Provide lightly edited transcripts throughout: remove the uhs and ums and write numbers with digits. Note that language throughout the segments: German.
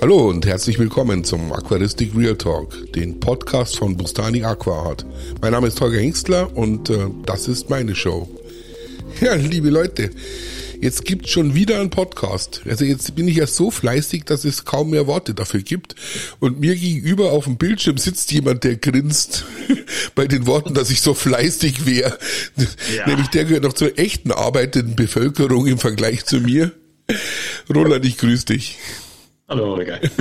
Hallo und herzlich willkommen zum Aquaristik Real Talk, den Podcast von Bustani Aquaart. Mein Name ist Holger Hengstler und das ist meine Show. Ja, liebe Leute, jetzt gibt's schon wieder einen Podcast. Also jetzt bin ich ja so fleißig, dass es kaum mehr Worte dafür gibt. Und mir gegenüber auf dem Bildschirm sitzt jemand, der grinst bei den Worten, dass ich so fleißig wäre. Ja. Nämlich der gehört noch zur echten arbeitenden Bevölkerung im Vergleich zu mir. Roland, ich grüße dich. Hallo, Holger. Ist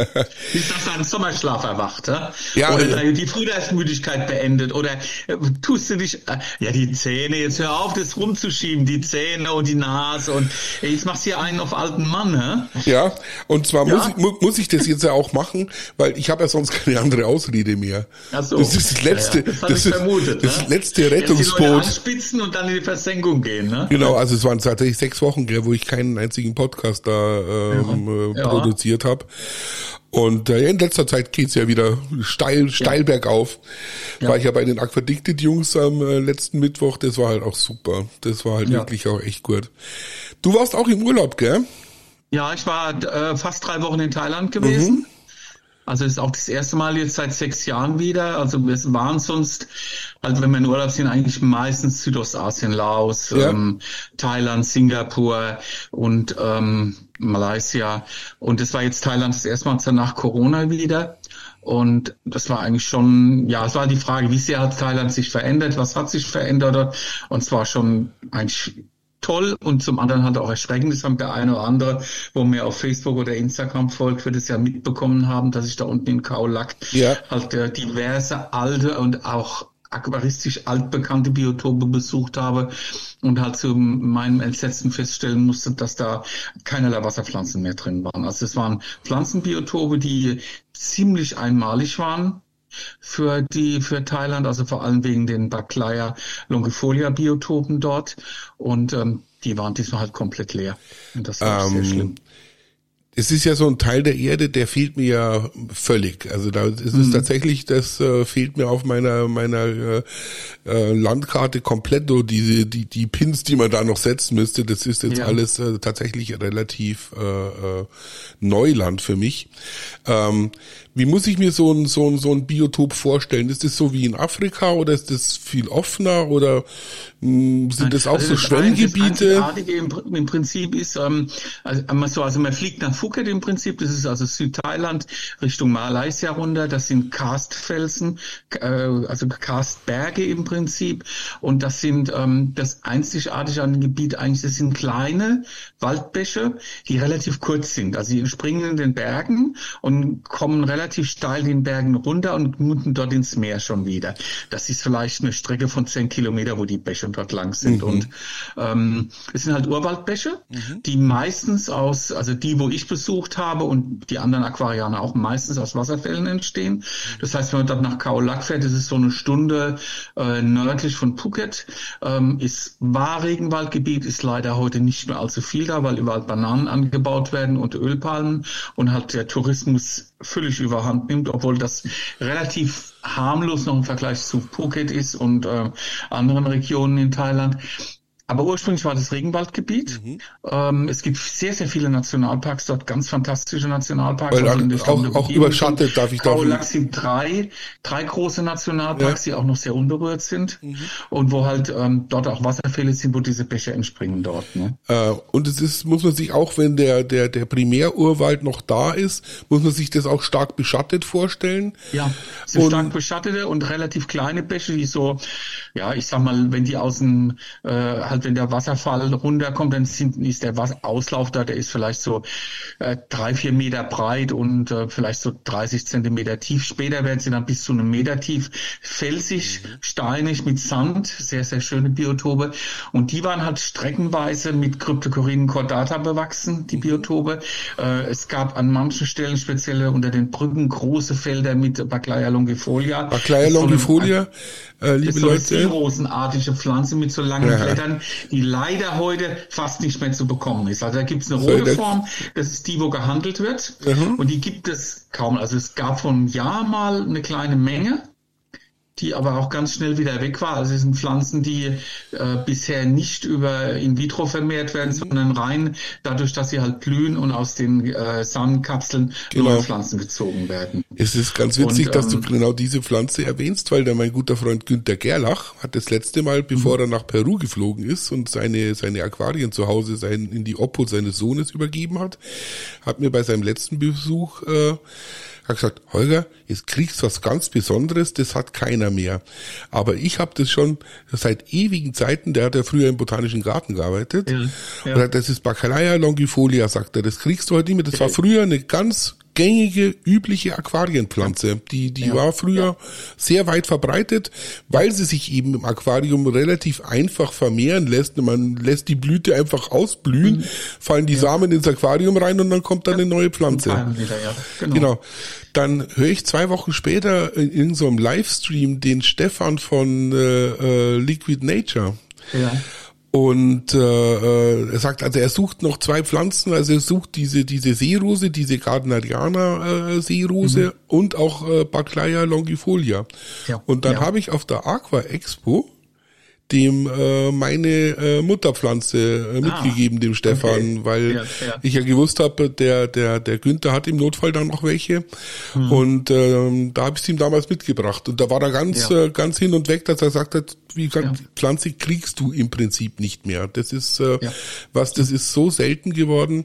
das ein Sommerschlaf erwacht, ja? Oder die Frühjahrsmüdigkeit beendet? Oder tust du dich, die Zähne, jetzt hör auf, das rumzuschieben, die Zähne und die Nase und jetzt machst du hier einen auf alten Mann, hä? Ja, und zwar muss ich das jetzt ja auch machen, weil ich habe ja sonst keine andere Ausrede mehr. Ach so. Das ist das letzte, das letzte Rettungsboot. Die Leute anspitzen und dann in die Versenkung gehen, ne? Genau, also es waren tatsächlich 6 Wochen, wo ich keinen einzigen Podcast da produziert habe. Und in letzter Zeit geht's ja wieder steil bergauf. War ich ja bei den Aquadicted Jungs am letzten Mittwoch, das war halt auch super. Das war halt wirklich auch echt gut. Du warst auch im Urlaub, gell? Ja, ich war fast 3 Wochen in Thailand gewesen. Also ist auch das erste Mal jetzt seit 6 Jahren wieder. Also wir waren sonst, also wenn wir in Urlaub sind, eigentlich meistens Südostasien, Laos, Thailand, Singapur und Malaysia. Und das war jetzt Thailand das erste Mal nach Corona wieder. Und das war eigentlich schon, es war die Frage, wie sehr hat Thailand sich verändert, was hat sich verändert? Und zwar schon eigentlich toll und zum anderen halt auch erschreckend. Das haben der eine oder andere, wo mir auf Facebook oder Instagram folgt, wird es ja mitbekommen haben, dass ich da unten in Khao Lak halt diverse alte und auch aquaristisch altbekannte Biotope besucht habe und halt zu meinem Entsetzen feststellen musste, dass da keinerlei Wasserpflanzen mehr drin waren. Also es waren Pflanzenbiotope, die ziemlich einmalig waren für Thailand, also vor allem wegen den Baklaya longifolia Biotopen dort und die waren diesmal halt komplett leer und das war sehr schlimm. Es ist ja so ein Teil der Erde, der fehlt mir ja völlig. Also da ist es tatsächlich, das fehlt mir auf meiner Landkarte komplett. So die Pins, die man da noch setzen müsste, das ist jetzt alles tatsächlich relativ Neuland für mich. Wie muss ich mir so ein Biotop vorstellen? Ist das so wie in Afrika oder ist das viel offener oder sind das auch so Schwemmgebiete? Das Einzigartige im Prinzip ist, also man fliegt nach Phuket im Prinzip, das ist also Südthailand Richtung Malaysia runter, das sind Karstfelsen, also Karstberge im Prinzip und das sind das Einzigartige an dem Gebiet eigentlich, das sind kleine Waldbäche, die relativ kurz sind, also die springen in den Bergen und kommen relativ steil den Bergen runter und münden dort ins Meer schon wieder. Das ist vielleicht eine Strecke von 10 Kilometer, wo die Bäche dort lang sind. Und es sind halt Urwaldbäche, die meistens also die, wo ich besucht habe und die anderen Aquarianer auch meistens aus Wasserfällen entstehen. Das heißt, wenn man dort nach Khao Lak fährt, das ist so eine Stunde nördlich von Phuket, war Regenwaldgebiet, ist leider heute nicht mehr allzu viel da, weil überall Bananen angebaut werden und Ölpalmen und halt der Tourismus völlig überhand nimmt, obwohl das relativ harmlos noch im Vergleich zu Phuket ist und anderen Regionen in Thailand. Aber ursprünglich war das Regenwaldgebiet. Es gibt sehr, sehr viele Nationalparks dort, ganz fantastische Nationalparks. Weil also auch überschattet, darf ich Khao Lak sind drei große Nationalparks, die auch noch sehr unberührt sind und wo halt dort auch Wasserfälle sind, wo diese Bäche entspringen dort. Ne? Und muss man sich auch, wenn der Primärurwald noch da ist, muss man sich das auch stark beschattet vorstellen? Ja, es sind stark beschattete und relativ kleine Bäche, die so, ich sag mal, wenn die aus dem wenn der Wasserfall runterkommt, dann ist der Auslauf da, der ist vielleicht so 3-4 Meter breit und vielleicht so 30 Zentimeter tief. Später werden sie dann bis zu 1 Meter tief, felsig, steinig mit Sand, sehr, sehr schöne Biotope. Und die waren halt streckenweise mit Cryptocoryne cordata bewachsen, die Biotope. Es gab an manchen Stellen, speziell unter den Brücken, große Felder mit Baklaya longifolia. Baklaya longifolia, liebe Leute. Ist so eine seerosenartige Pflanze mit so langen Blättern, die leider heute fast nicht mehr zu bekommen ist. Also da gibt es eine rote Form, das ist die, wo gehandelt wird. Und die gibt es kaum. Also es gab vor einem Jahr mal eine kleine Menge. die aber auch ganz schnell wieder weg war. Also es sind Pflanzen, die bisher nicht über in vitro vermehrt werden, sondern rein dadurch, dass sie halt blühen und aus den Samenkapseln neue Pflanzen gezogen werden. Es ist ganz witzig, dass du genau diese Pflanze erwähnst, weil mein guter Freund Günter Gerlach hat das letzte Mal, bevor er nach Peru geflogen ist und seine Aquarien zu Hause in die Obhut seines Sohnes übergeben hat mir bei seinem letzten Besuch hat gesagt, Holger, jetzt kriegst du was ganz Besonderes, das hat keiner mehr. Aber ich habe das schon seit ewigen Zeiten, der hat ja früher im Botanischen Garten gearbeitet, und sagt, das ist Bacalea longifolia, sagt er, das kriegst du heute nicht mehr. Das war früher eine ganz gängige, übliche Aquarienpflanze. Die war früher sehr weit verbreitet, weil sie sich eben im Aquarium relativ einfach vermehren lässt. Man lässt die Blüte einfach ausblühen, fallen die Samen ins Aquarium rein und dann kommt dann eine neue Pflanze. Genau. Dann höre ich 2 Wochen später in irgendeinem Livestream den Stefan von Liquid Nature. Ja. Und er sagt, also er sucht noch 2 Pflanzen, also er sucht diese Seerose, diese Gardneriana Seerose und auch Bacalea longifolia. Ja. Und dann habe ich auf der Aqua Expo dem meine Mutterpflanze mitgegeben, dem Stefan, weil ich ja gewusst habe, der Günther hat im Notfall dann noch welche und da habe ich es ihm damals mitgebracht und da war er ganz hin und weg, dass er gesagt hat, wie gesagt, Pflanze kriegst du im Prinzip nicht mehr. Das ist das ist so selten geworden,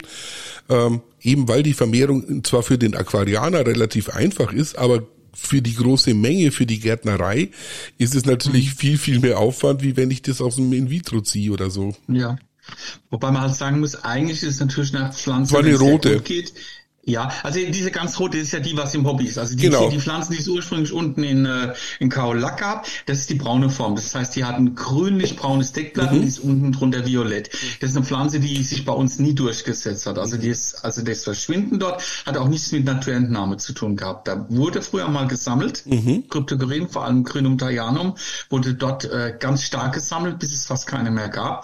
eben weil die Vermehrung zwar für den Aquarianer relativ einfach ist, aber für die große Menge, für die Gärtnerei ist es natürlich viel, viel mehr Aufwand, wie wenn ich das aus dem In-vitro ziehe oder so. Ja, wobei man halt sagen muss, eigentlich ist es natürlich eine Pflanze, wenn es sehr gut geht. Ja, also diese ganz rote ist ja die, was im Hobby ist. Also die Pflanzen, die es ursprünglich unten in Kaolack gab, das ist die braune Form. Das heißt, die hat ein grünlich-braunes Deckblatt und die ist unten drunter violett. Das ist eine Pflanze, die sich bei uns nie durchgesetzt hat. Also das Verschwinden dort hat auch nichts mit Naturentnahme zu tun gehabt. Da wurde früher mal gesammelt, Cryptocorin, vor allem Crinum theianum, wurde dort ganz stark gesammelt, bis es fast keine mehr gab.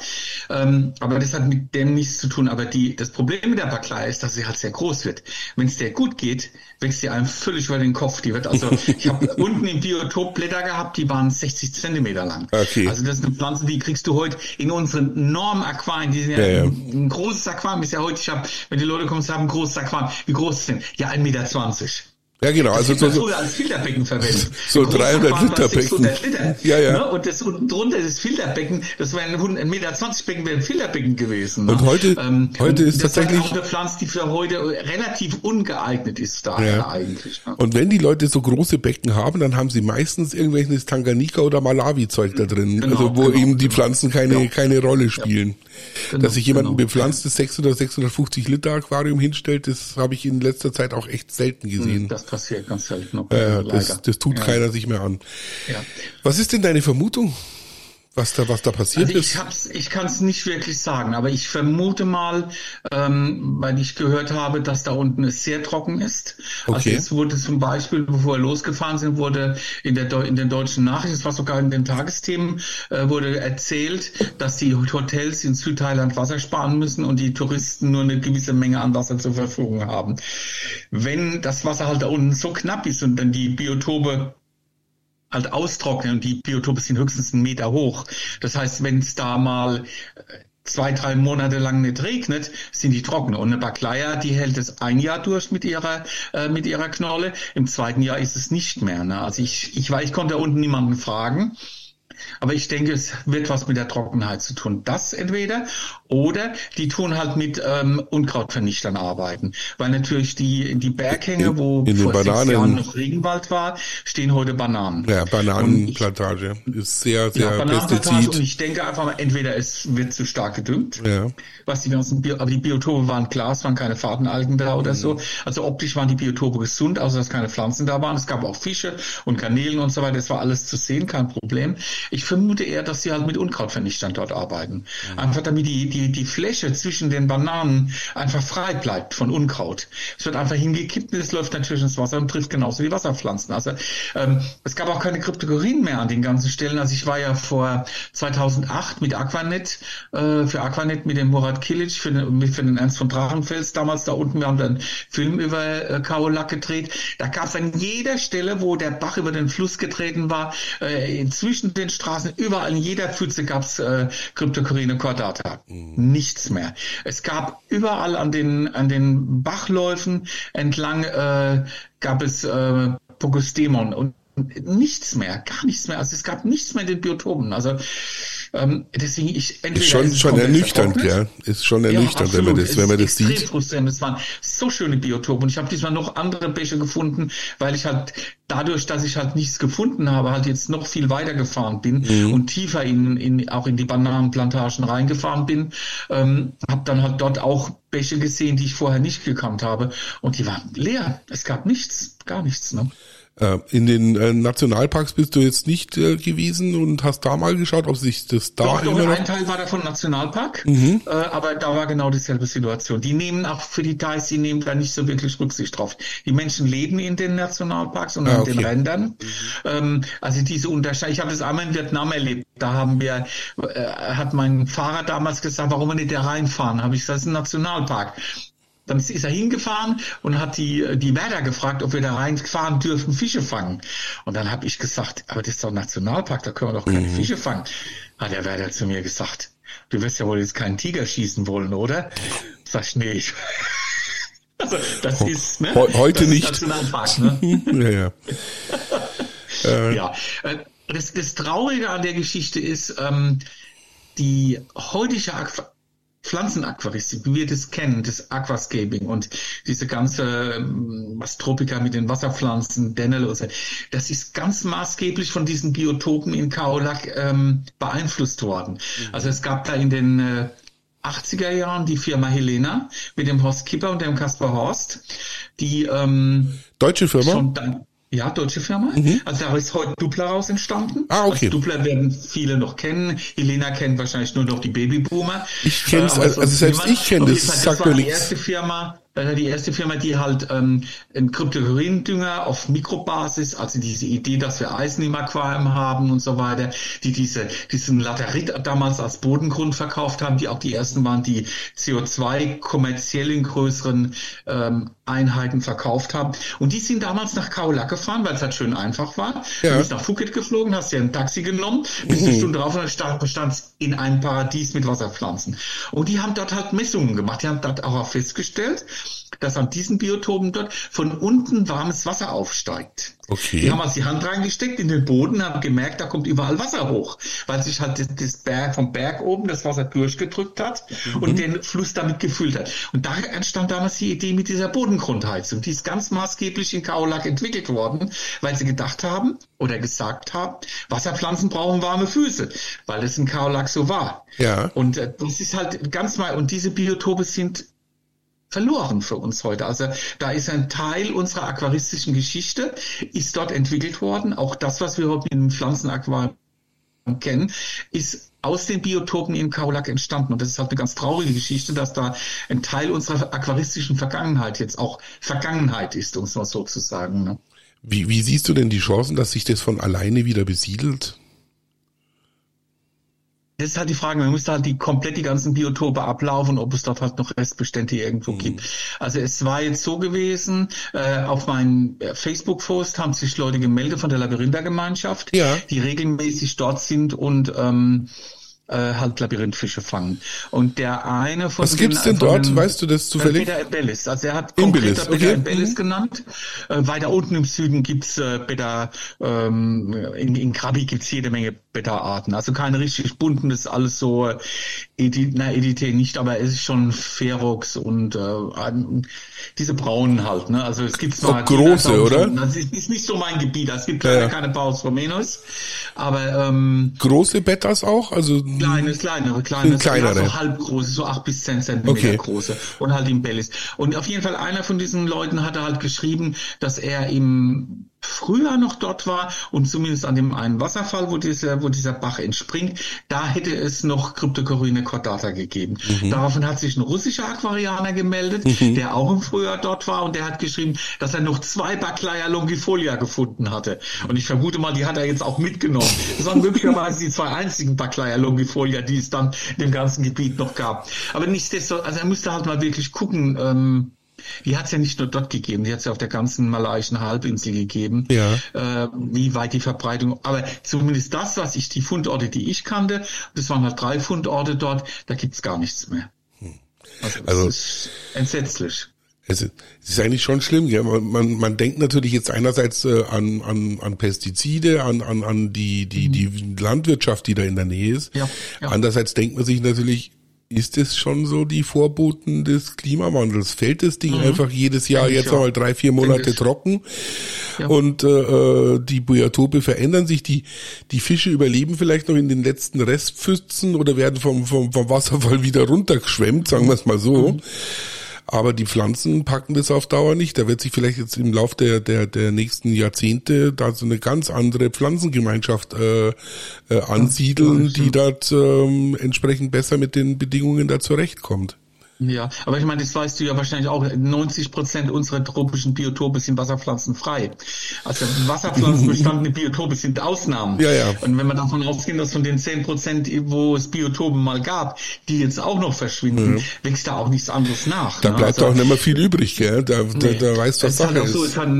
Aber das hat mit dem nichts zu tun. Aber das Problem mit der Bacalea ist, dass sie halt sehr groß wird. Wenn es der gut geht, wächst die einem völlig über den Kopf. Die wird ich habe unten im Biotop Blätter gehabt, die waren 60 Zentimeter lang. Okay. Also das ist eine Pflanze, die kriegst du heute in unseren enormen Aquarien. Die sind ein großes Aquarium ist ja heute, wenn die Leute kommen, sie haben ein großes Aquarium. Wie groß ist denn? Ja, 1,20 Meter. Ja, genau, also so als Filterbecken verwendet. So 300 Liter Becken. Ja. Ne? Und das unten drunter, das Filterbecken, das wäre ein 1,20 Meter Becken, wäre ein Filterbecken gewesen. Ne? Und heute ist das tatsächlich auch eine Pflanze, die für heute relativ ungeeignet ist daher eigentlich. Ne? Und wenn die Leute so große Becken haben, dann haben sie meistens irgendwelches Tanganyika oder Malawi-Zeug da drin, wo eben die Pflanzen keine Rolle spielen. Ja. Dass sich jemand ein bepflanztes 600, 650 Liter Aquarium hinstellt, das habe ich in letzter Zeit auch echt selten gesehen. Das passiert ganz selten. Das tut keiner sich mehr an. Ja. Was ist denn deine Vermutung, was da passiert ist? Ich kann es nicht wirklich sagen, aber ich vermute mal, weil ich gehört habe, dass da unten es sehr trocken ist. Okay. Also es wurde zum Beispiel, bevor wir losgefahren sind, wurde in den deutschen Nachrichten, das war sogar in den Tagesthemen, wurde erzählt, dass die Hotels in Südthailand Wasser sparen müssen und die Touristen nur eine gewisse Menge an Wasser zur Verfügung haben. Wenn das Wasser halt da unten so knapp ist und dann die Biotope halt austrocknen und die Biotope sind höchstens 1 Meter hoch. Das heißt, wenn es da mal 2-3 Monate lang nicht regnet, sind die trocken. Und eine Bacalea, die hält es 1 Jahr durch mit ihrer Knolle. Im 2. Jahr ist es nicht mehr. Ne? Also ich konnte da unten niemanden fragen. Aber ich denke, es wird was mit der Trockenheit zu tun. Das entweder oder die tun halt mit Unkrautvernichtern arbeiten. Weil natürlich die Berghänge, wo vor 6 Jahren noch Regenwald war, stehen heute Bananen. Ja, Bananenplantage ist sehr, sehr Pestizid. Und ich denke einfach mal, entweder es wird zu stark gedüngt, was die ganzen aber die Biotope waren klar, es waren keine Fadenalgen da oder so. Also optisch waren die Biotope gesund, außer dass keine Pflanzen da waren. Es gab auch Fische und Garnelen und so weiter. Das war alles zu sehen, kein Problem. Ich vermute eher, dass sie halt mit Unkrautvernichtern dort arbeiten. Einfach damit die Fläche zwischen den Bananen einfach frei bleibt von Unkraut. Es wird einfach hingekippt und es läuft natürlich ins Wasser und trifft genauso die Wasserpflanzen. Also es gab auch keine Kryptokorin mehr an den ganzen Stellen. Also ich war ja vor 2008 mit Aquanet, für Aquanet mit dem Murat Kilic, für den Ernst von Drachenfels damals da unten. Wir haben dann einen Film über Kaolack gedreht. Da gab es an jeder Stelle, wo der Bach über den Fluss getreten war, zwischen den Straßen, überall in jeder Pfütze gab es Cryptocorinum cordata. Nichts mehr. Es gab überall an den Bachläufen entlang gab es Pogostemon und nichts mehr, gar nichts mehr. Also es gab nichts mehr in den Biotopen. Also deswegen ist schon ernüchternd, ja. Ist schon ernüchternd, ja, wenn man das sieht. Extrem frustrierend. Es waren so schöne Biotope und ich habe diesmal noch andere Bäche gefunden, weil ich halt dadurch, dass ich halt nichts gefunden habe, halt jetzt noch viel weiter gefahren bin und tiefer auch in die Bananenplantagen reingefahren bin, habe dann halt dort auch Bäche gesehen, die ich vorher nicht gekannt habe und die waren leer. Es gab nichts, gar nichts, ne? In den Nationalparks bist du jetzt nicht gewesen und hast da mal geschaut, ob sich das da doch, immer noch... Ein Teil war davon Nationalpark, aber da war genau dieselbe Situation. Die nehmen auch für die Details, die nehmen da nicht so wirklich Rücksicht drauf. Die Menschen leben in den Nationalparks und an den Rändern. Also diese Unterscheidung, ich habe das einmal in Vietnam erlebt, da hat mein Fahrer damals gesagt, warum wir nicht da reinfahren? Habe ich gesagt, das ist ein Nationalpark. Dann ist er hingefahren und hat die Wärter gefragt, ob wir da reinfahren dürfen, Fische fangen. Und dann habe ich gesagt, aber das ist doch ein Nationalpark, da können wir doch keine Fische fangen. Hat der Wärter zu mir gesagt, du wirst ja wohl jetzt keinen Tiger schießen wollen, oder? Sag ich, nee. Also das ist, ne? Heute das nicht. Ist Nationalpark, ne? Ja. Das Traurige an der Geschichte ist, die heutige Pflanzenaquaristik, wie wir das kennen, das Aquascaping und diese ganze was Tropika mit den Wasserpflanzen, Dennelose, das ist ganz maßgeblich von diesen Biotopen in Kaolack beeinflusst worden. Also es gab da in den 80er Jahren die Firma Helena mit dem Horst Kipper und dem Kaspar Horst, die deutsche Firma? Ja, deutsche Firma. Also da ist heute Dupla raus entstanden. Ah, okay. Also Dupla werden viele noch kennen. Helena kennt wahrscheinlich nur noch die Babyboomer. Ich kenne es, also selbst ich kenne das, sagt mir nichts. Die erste Firma, die halt einen Cryptocorin-Dünger auf Mikrobasis, also diese Idee, dass wir Eisen im Aquarium haben und so weiter, die diesen Laterit damals als Bodengrund verkauft haben, die auch die ersten waren, die CO2 kommerziell in größeren Einheiten verkauft haben. Und die sind damals nach Kaolack gefahren, weil es halt schön einfach war. Ja. Du bist nach Phuket geflogen, hast dir ein Taxi genommen, bist eine Stunde drauf und dann standst in einem Paradies mit Wasserpflanzen. Und die haben dort halt Messungen gemacht. Die haben dort auch festgestellt, dass an diesen Biotopen dort von unten warmes Wasser aufsteigt. Okay. Die haben also die Hand reingesteckt in den Boden, haben gemerkt, da kommt überall Wasser hoch, weil sich halt vom Berg oben das Wasser durchgedrückt hat und den Fluss damit gefüllt hat. Und da entstand damals die Idee mit dieser Bodengrundheizung. Die ist ganz maßgeblich in Kaolack entwickelt worden, weil sie gedacht haben oder gesagt haben, Wasserpflanzen brauchen warme Füße, weil es in Kaolack so war. Ja. Und das ist halt ganz mal, und diese Biotope sind verloren für uns heute. Also da ist ein Teil unserer aquaristischen Geschichte, ist dort entwickelt worden. Auch das, was wir heute mit dem Pflanzenaquarium kennen, ist aus den Biotopen in Kaolack entstanden. Und das ist halt eine ganz traurige Geschichte, dass da ein Teil unserer aquaristischen Vergangenheit jetzt auch Vergangenheit ist, um es mal so zu sagen. Ne? Wie siehst du denn die Chancen, dass sich das von alleine wieder besiedelt? Das ist halt die Frage, man müsste halt die ganzen Biotope ablaufen, ob es dort halt noch Restbestände irgendwo gibt. Also es war jetzt so gewesen, auf meinen Facebook-Post haben sich Leute gemeldet von der Labyrinther-Gemeinschaft, die regelmäßig dort sind und halt Labyrinthfische fangen. Und der eine von Was gibt's denn dort? Weißt du das zufällig? Beta Embellis. Also er hat konkret Beta Embellis genannt. Weiter unten im Süden gibt's Beta, in Krabi gibt's jede Menge Beta-Arten. Also keine richtig bunten, das ist alles so Edite nicht, aber es ist schon Ferox und diese braunen halt, ne? Also es gibt noch große, oder? Das ist nicht so mein Gebiet. Es gibt leider keine Paus Romenos, aber große Betas auch? Also kleinere, so halbgroße, so 8 bis 10 Zentimeter große und halt im Bellis. Und auf jeden Fall einer von diesen Leuten hatte halt geschrieben, dass er im früher noch dort war und zumindest an dem einen Wasserfall, wo dieser Bach entspringt, da hätte es noch Cryptocoryne cordata gegeben. Daraufhin hat sich ein russischer Aquarianer gemeldet, der auch im Frühjahr dort war, und der hat geschrieben, dass er noch 2 Backleia longifolia gefunden hatte. Und ich vermute mal, die hat er jetzt auch mitgenommen. Das waren möglicherweise die 2 einzigen Backleia longifolia, die es dann in dem ganzen Gebiet noch gab. Aber nichtsdestotrotz, also er müsste halt mal wirklich gucken, die hat es ja nicht nur dort gegeben, die hat es ja auf der ganzen malaiischen Halbinsel gegeben, wie weit die Verbreitung, aber zumindest die Fundorte, die ich kannte, das waren halt 3 Fundorte dort, da gibt's gar nichts mehr. Also das ist entsetzlich. Es ist eigentlich schon schlimm, ja. Man denkt natürlich jetzt einerseits an Pestizide, an die Landwirtschaft, die da in der Nähe ist. Ja. Andererseits denkt man sich natürlich, ist es schon so die Vorboten des Klimawandels? Fällt das Ding einfach jedes Jahr jetzt einmal 3-4 Monate trocken? Ja. Und die Biotope verändern sich, die Fische überleben vielleicht noch in den letzten Restpfützen oder werden vom Wasserfall wieder runtergeschwemmt, sagen wir es mal so. Aber die Pflanzen packen das auf Dauer nicht. Da wird sich vielleicht jetzt im Lauf der nächsten Jahrzehnte da so eine ganz andere Pflanzengemeinschaft ansiedeln, die dort entsprechend besser mit den Bedingungen da zurechtkommt. Ja, aber ich meine, das weißt du ja wahrscheinlich auch, 90% unserer tropischen Biotope sind wasserpflanzenfrei. Also wasserpflanzenbestandene Biotope sind Ausnahmen. Ja. Und wenn wir davon ausgehen, dass von den 10%, wo es Biotopen mal gab, die jetzt auch noch verschwinden, wächst da auch nichts anderes nach. Da bleibt auch nicht mehr viel übrig, gell? Da weißt du, was Sache ist. Es hat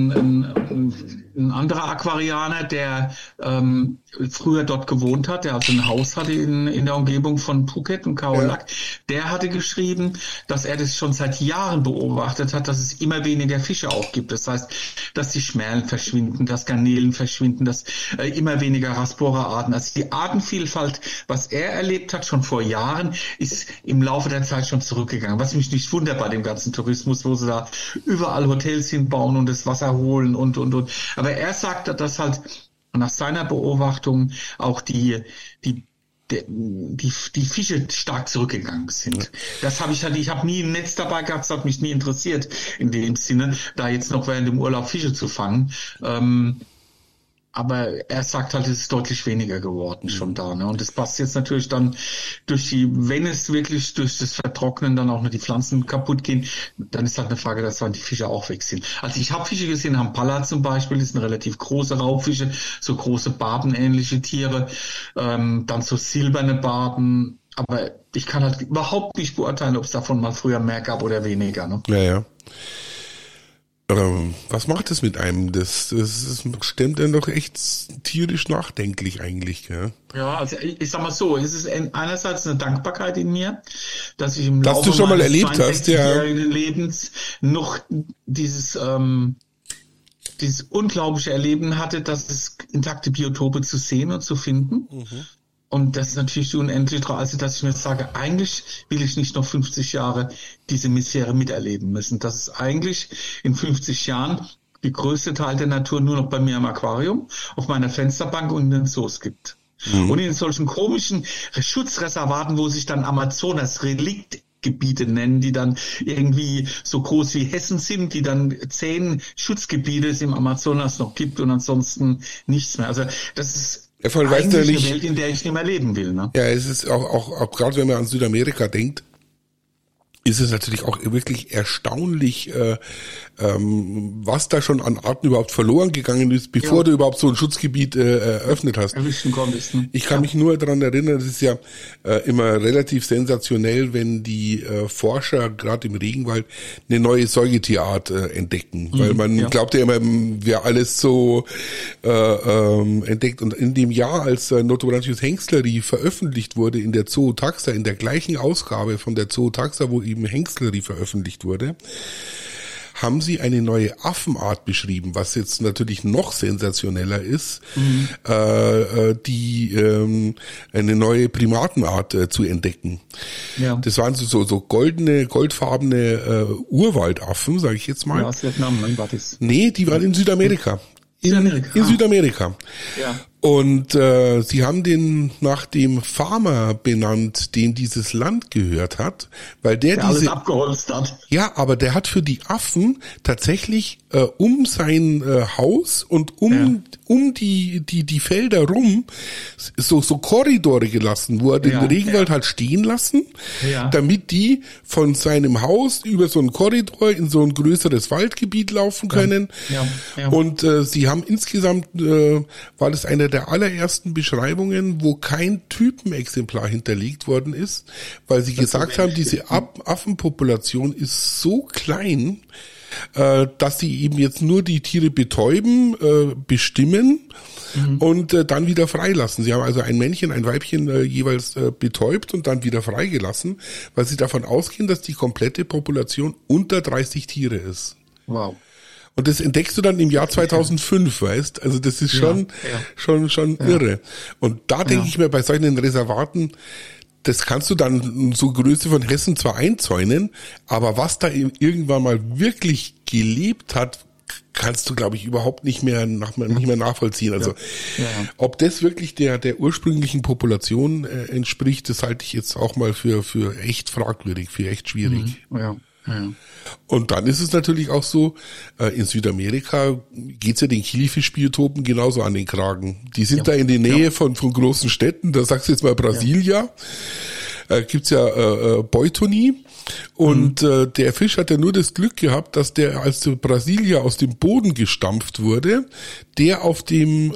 ein anderer Aquarianer, der früher dort gewohnt hat, der also ein Haus hatte in der Umgebung von Phuket und Khao Lak, der hatte geschrieben, dass er das schon seit Jahren beobachtet hat, dass es immer weniger Fische auch gibt. Das heißt, dass die Schmerlen verschwinden, dass Garnelen verschwinden, dass immer weniger Raspora-Arten. Also die Artenvielfalt, was er erlebt hat schon vor Jahren, ist im Laufe der Zeit schon zurückgegangen. Was mich nicht wundert bei dem ganzen Tourismus, wo sie da überall Hotels hinbauen und das Wasser holen und. Aber er sagt, dass halt nach seiner Beobachtung auch die Fische stark zurückgegangen sind. Das habe ich habe nie ein Netz dabei gehabt, das hat mich nie interessiert in dem Sinne, da jetzt noch während dem Urlaub Fische zu fangen. Aber er sagt halt, es ist deutlich weniger geworden schon da. Ne? Und das passt jetzt natürlich dann wenn es wirklich durch das Vertrocknen dann auch noch die Pflanzen kaputt gehen, dann ist halt eine Frage, dass dann die Fische auch weg sind. Also ich habe Fische gesehen, Hampala zum Beispiel, das sind relativ große Raubfische, so große barbenähnliche Tiere, dann so silberne Barben. Aber ich kann halt überhaupt nicht beurteilen, ob es davon mal früher mehr gab oder weniger. Ne? Ja. Was macht es mit einem? Das stimmt dann doch echt tierisch nachdenklich eigentlich, gell? Ja, also ich sag mal so, es ist einerseits eine Dankbarkeit in mir, dass ich im Laufe du schon mal erlebt hast, Lebens noch dieses unglaubliche Erleben hatte, dass es intakte Biotope zu sehen und zu finden. Und das ist natürlich unendlich, also dass ich mir sage, eigentlich will ich nicht noch 50 Jahre diese Misere miterleben müssen. Dass es eigentlich in 50 Jahren die größte Teil der Natur nur noch bei mir im Aquarium, auf meiner Fensterbank und in den Zoos gibt. Und in solchen komischen Schutzreservaten, wo sich dann Amazonas-Reliktgebiete nennen, die dann irgendwie so groß wie Hessen sind, die dann 10 Schutzgebiete es im Amazonas noch gibt und ansonsten nichts mehr. Also das ist eigentlich eine Welt, in der ich nicht mehr leben will. Ne? Ja, es ist auch gerade wenn man an Südamerika denkt, ist es natürlich auch wirklich erstaunlich, was da schon an Arten überhaupt verloren gegangen ist, bevor du überhaupt so ein Schutzgebiet eröffnet hast. Erwischen konntest, ne? Ich kann mich nur daran erinnern, es ist ja immer relativ sensationell, wenn die Forscher gerade im Regenwald eine neue Säugetierart entdecken, weil man glaubt ja immer, wäre alles so entdeckt. Und in dem Jahr, als Notorantius hengstleri veröffentlicht wurde in der Zootaxa, in der gleichen Ausgabe von der Zootaxa, wo eben Hengstleri veröffentlicht wurde, haben sie eine neue Affenart beschrieben, was jetzt natürlich noch sensationeller ist, eine neue Primatenart zu entdecken. Ja. Das waren so goldfarbene Urwaldaffen, sage ich jetzt mal. Ja, aus Vietnam, war das? Nee, die waren in Südamerika. In Südamerika. Ja. Und sie haben den nach dem Farmer benannt, dem dieses Land gehört hat, weil der diese alles abgeholzt hat. Ja, aber der hat für die Affen tatsächlich um sein Haus und um die Felder rum so Korridore gelassen, wo er den Regenwald hat stehen lassen, damit die von seinem Haus über so einen Korridor in so ein größeres Waldgebiet laufen können. Ja. Und sie haben insgesamt, war das einer der allerersten Beschreibungen, wo kein Typenexemplar hinterlegt worden ist, weil sie gesagt haben, diese Affenpopulation ist so klein, dass sie eben jetzt nur die Tiere betäuben, bestimmen und dann wieder freilassen. Sie haben also ein Männchen, ein Weibchen jeweils betäubt und dann wieder freigelassen, weil sie davon ausgehen, dass die komplette Population unter 30 Tiere ist. Wow. Und das entdeckst du dann im Jahr 2005, weißt? Also das ist schon irre. Und da denke ich mir, bei solchen Reservaten, das kannst du dann so Größe von Hessen zwar einzäunen, aber was da irgendwann mal wirklich gelebt hat, kannst du, glaube ich, überhaupt nicht mehr nachvollziehen. Also ob das wirklich der ursprünglichen Population entspricht, das halte ich jetzt auch mal für echt fragwürdig, für echt schwierig. Ja. Und dann ist es natürlich auch so, in Südamerika geht's ja den Kilifischbiotopen genauso an den Kragen. Die sind da in der Nähe von großen Städten, da sagst du jetzt mal Brasilia, gibt's ja Beutoni. Und der Fisch hat ja nur das Glück gehabt, dass der, als der Brasilia aus dem Boden gestampft wurde, der auf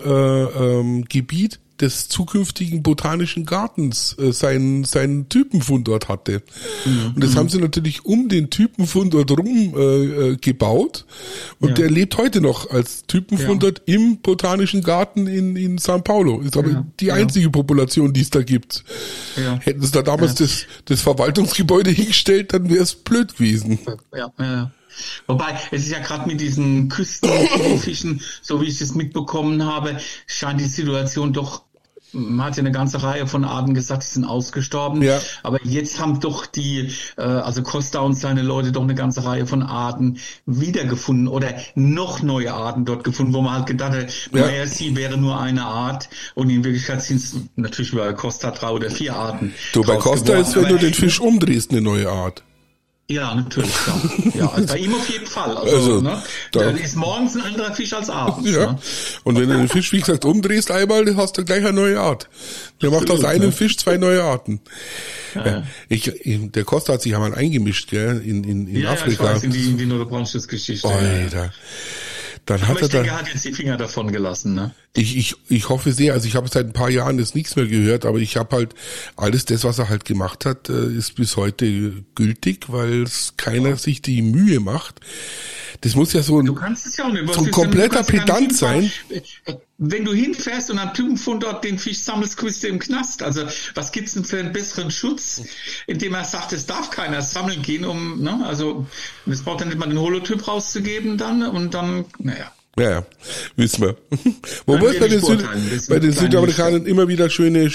dem Gebiet des zukünftigen botanischen Gartens seinen Typenfundort hatte. Und das haben sie natürlich um den Typenfundort rum gebaut. Und der lebt heute noch als Typenfundort im botanischen Garten in São Paulo. Ist aber die einzige Population, die es da gibt. Ja. Hätten sie da damals das Verwaltungsgebäude hingestellt, dann wäre es blöd gewesen. Ja. Wobei, es ist ja gerade mit diesen Küstenfischen, so wie ich das mitbekommen habe, scheint die Situation doch, man hat ja eine ganze Reihe von Arten gesagt, die sind ausgestorben. Ja. Aber jetzt haben doch also Costa und seine Leute doch eine ganze Reihe von Arten wiedergefunden oder noch neue Arten dort gefunden, wo man halt gedacht hat, sie wäre nur eine Art und in Wirklichkeit sind es natürlich bei Costa 3 oder 4 Arten. Du, bei Costa ist, wenn du den Fisch umdrehst, eine neue Art. Ja, natürlich, klar. Ja, also bei ihm auf jeden Fall. Also ne? Dann ist morgens ein anderer Fisch als abends. Ja. Ne? Und wenn du den Fisch, wie gesagt, umdrehst einmal, dann hast du gleich eine neue Art. Der macht aus einem Fisch 2 neue Arten. Ja. Der Costa hat sich einmal eingemischt, gell, in Afrika. Ja, ich weiß, in die Nordbranches-Geschichte. Alter. Dann aber ich denke, er hat jetzt die Finger davon gelassen, ne? Ich hoffe sehr, also ich habe seit ein paar Jahren jetzt nichts mehr gehört, aber ich habe halt alles das, was er halt gemacht hat, ist bis heute gültig, weil keiner sich die Mühe macht. Das muss ja so ein kompletter Pedant sein. Wenn du hinfährst und am Typenfundort den Fisch sammelst, kriegst du im Knast. Also was gibt's denn für einen besseren Schutz, indem er sagt, es darf keiner sammeln gehen, also das braucht dann nicht mal den Holotyp rauszugeben dann und dann, Ja, wissen wir. Wobei es bei den Südamerikanern immer wieder schöne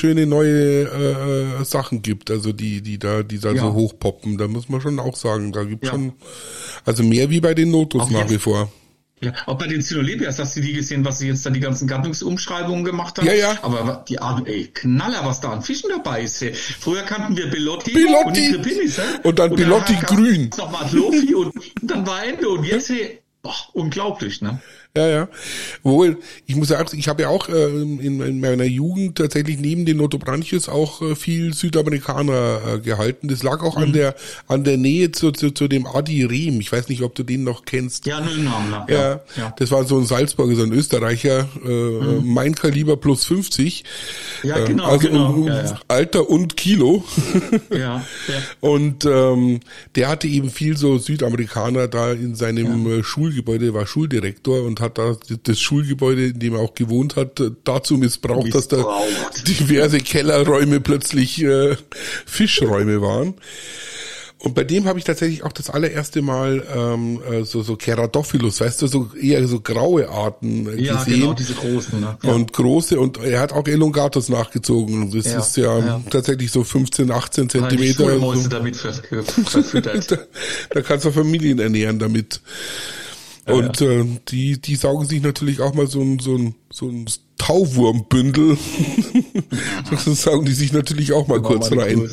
neue Sachen gibt, also die da so hochpoppen. Da muss man schon auch sagen, da gibt schon, also mehr wie bei den Notos nach wie vor. Ja, auch bei den Cynolepias hast du die gesehen, was sie jetzt dann die ganzen Gattungsumschreibungen gemacht haben. Ja. Aber die Arten, Knaller, was da an Fischen dabei ist. Früher kannten wir Belotti und die Crepinis, und dann Belotti grün. Nochmal Lofi und dann war Ende und jetzt, unglaublich, ne? Ja. Wohl, ich muss sagen, ich habe ja auch in meiner Jugend tatsächlich neben den Notobranchius auch viel Südamerikaner gehalten. Das lag auch an der Nähe zu dem Adi Rehm. Ich weiß nicht, ob du den noch kennst. Ja, nur den Namen. Ja. Das war so ein Salzburger, so ein Österreicher, mein Kaliber plus 50. Ja, genau. Also genau. Alter und Kilo. Ja. Und der hatte eben viel so Südamerikaner da in seinem Schulgebäude, war Schuldirektor und hat da das Schulgebäude, in dem er auch gewohnt hat, dazu missbraucht, dass da diverse Kellerräume plötzlich Fischräume waren. Und bei dem habe ich tatsächlich auch das allererste Mal so Ceratophilus, weißt du, so eher so graue Arten gesehen. Ja, genau, diese großen. Ne? Ja. Und große, und er hat auch Elongatus nachgezogen. Das ist tatsächlich so 15, 18 Zentimeter. Schulmäuse damit verfüttert. Da kannst du Familien ernähren damit. Und die saugen sich natürlich auch mal so ein Tauwurmbündel. Das sagen die sich natürlich auch mal kurz rein.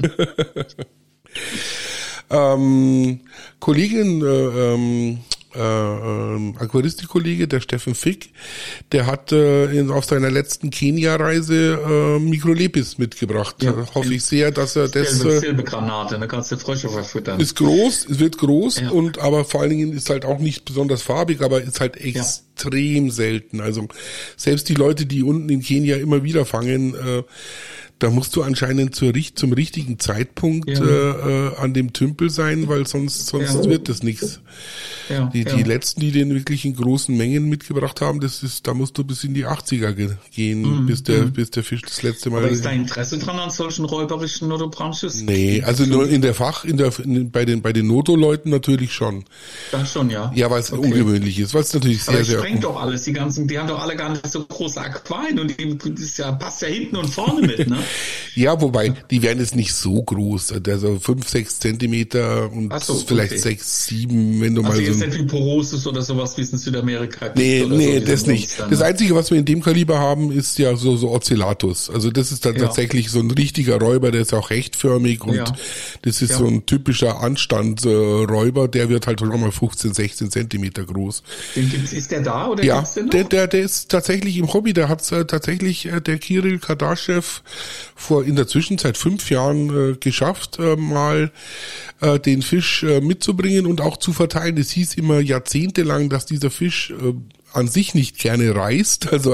Aquaristikkollege, der Steffen Fick, der hat auf seiner letzten Kenia-Reise Microlepis mitgebracht. Ja, hoffe ich sehr, dass er das... Silbergranate, da kannst du Frösche verfüttern. Ist groß, es wird groß, aber vor allen Dingen ist halt auch nicht besonders farbig, aber ist halt extrem selten. Also selbst die Leute, die unten in Kenia immer wieder fangen, da musst du anscheinend zum richtigen Zeitpunkt an dem Tümpel sein, weil sonst wird das nichts. Die letzten, die den wirklich in großen Mengen mitgebracht haben, da musst du bis in die 80er gehen, bis der Fisch das letzte Mal... Aber ist da Interesse dran an solchen räuberischen Notobranches? Nee, also nur bei den Noto-Leuten natürlich schon. Dann schon, ja. Ja, weil es ungewöhnlich ist, weil es natürlich sehr, sehr... Aber sprengt doch alles, die haben doch alle gar nicht so große Aquarien und passt ja hinten und vorne mit, ne? Ja, wobei, die werden jetzt nicht so groß, also 5, 6 Zentimeter und vielleicht 6, 7, wenn du mal so... Also jetzt nicht wie Porosus oder sowas, wie es in Südamerika gibt. Nee, das nicht. Das Einzige, was wir in dem Kaliber haben, ist ja so Ocellatus. Also das ist dann tatsächlich so ein richtiger Räuber, der ist auch rechtförmig und das ist so ein typischer Anstandsräuber, der wird halt schon mal 15, 16 Zentimeter groß. Ist der da oder gibt's den noch? Der ist tatsächlich im Hobby, der hat's tatsächlich der Kirill Kardashev in der Zwischenzeit 5 Jahren geschafft, mal den Fisch mitzubringen und auch zu verteilen. Es hieß immer jahrzehntelang, dass dieser Fisch an sich nicht gerne reißt, also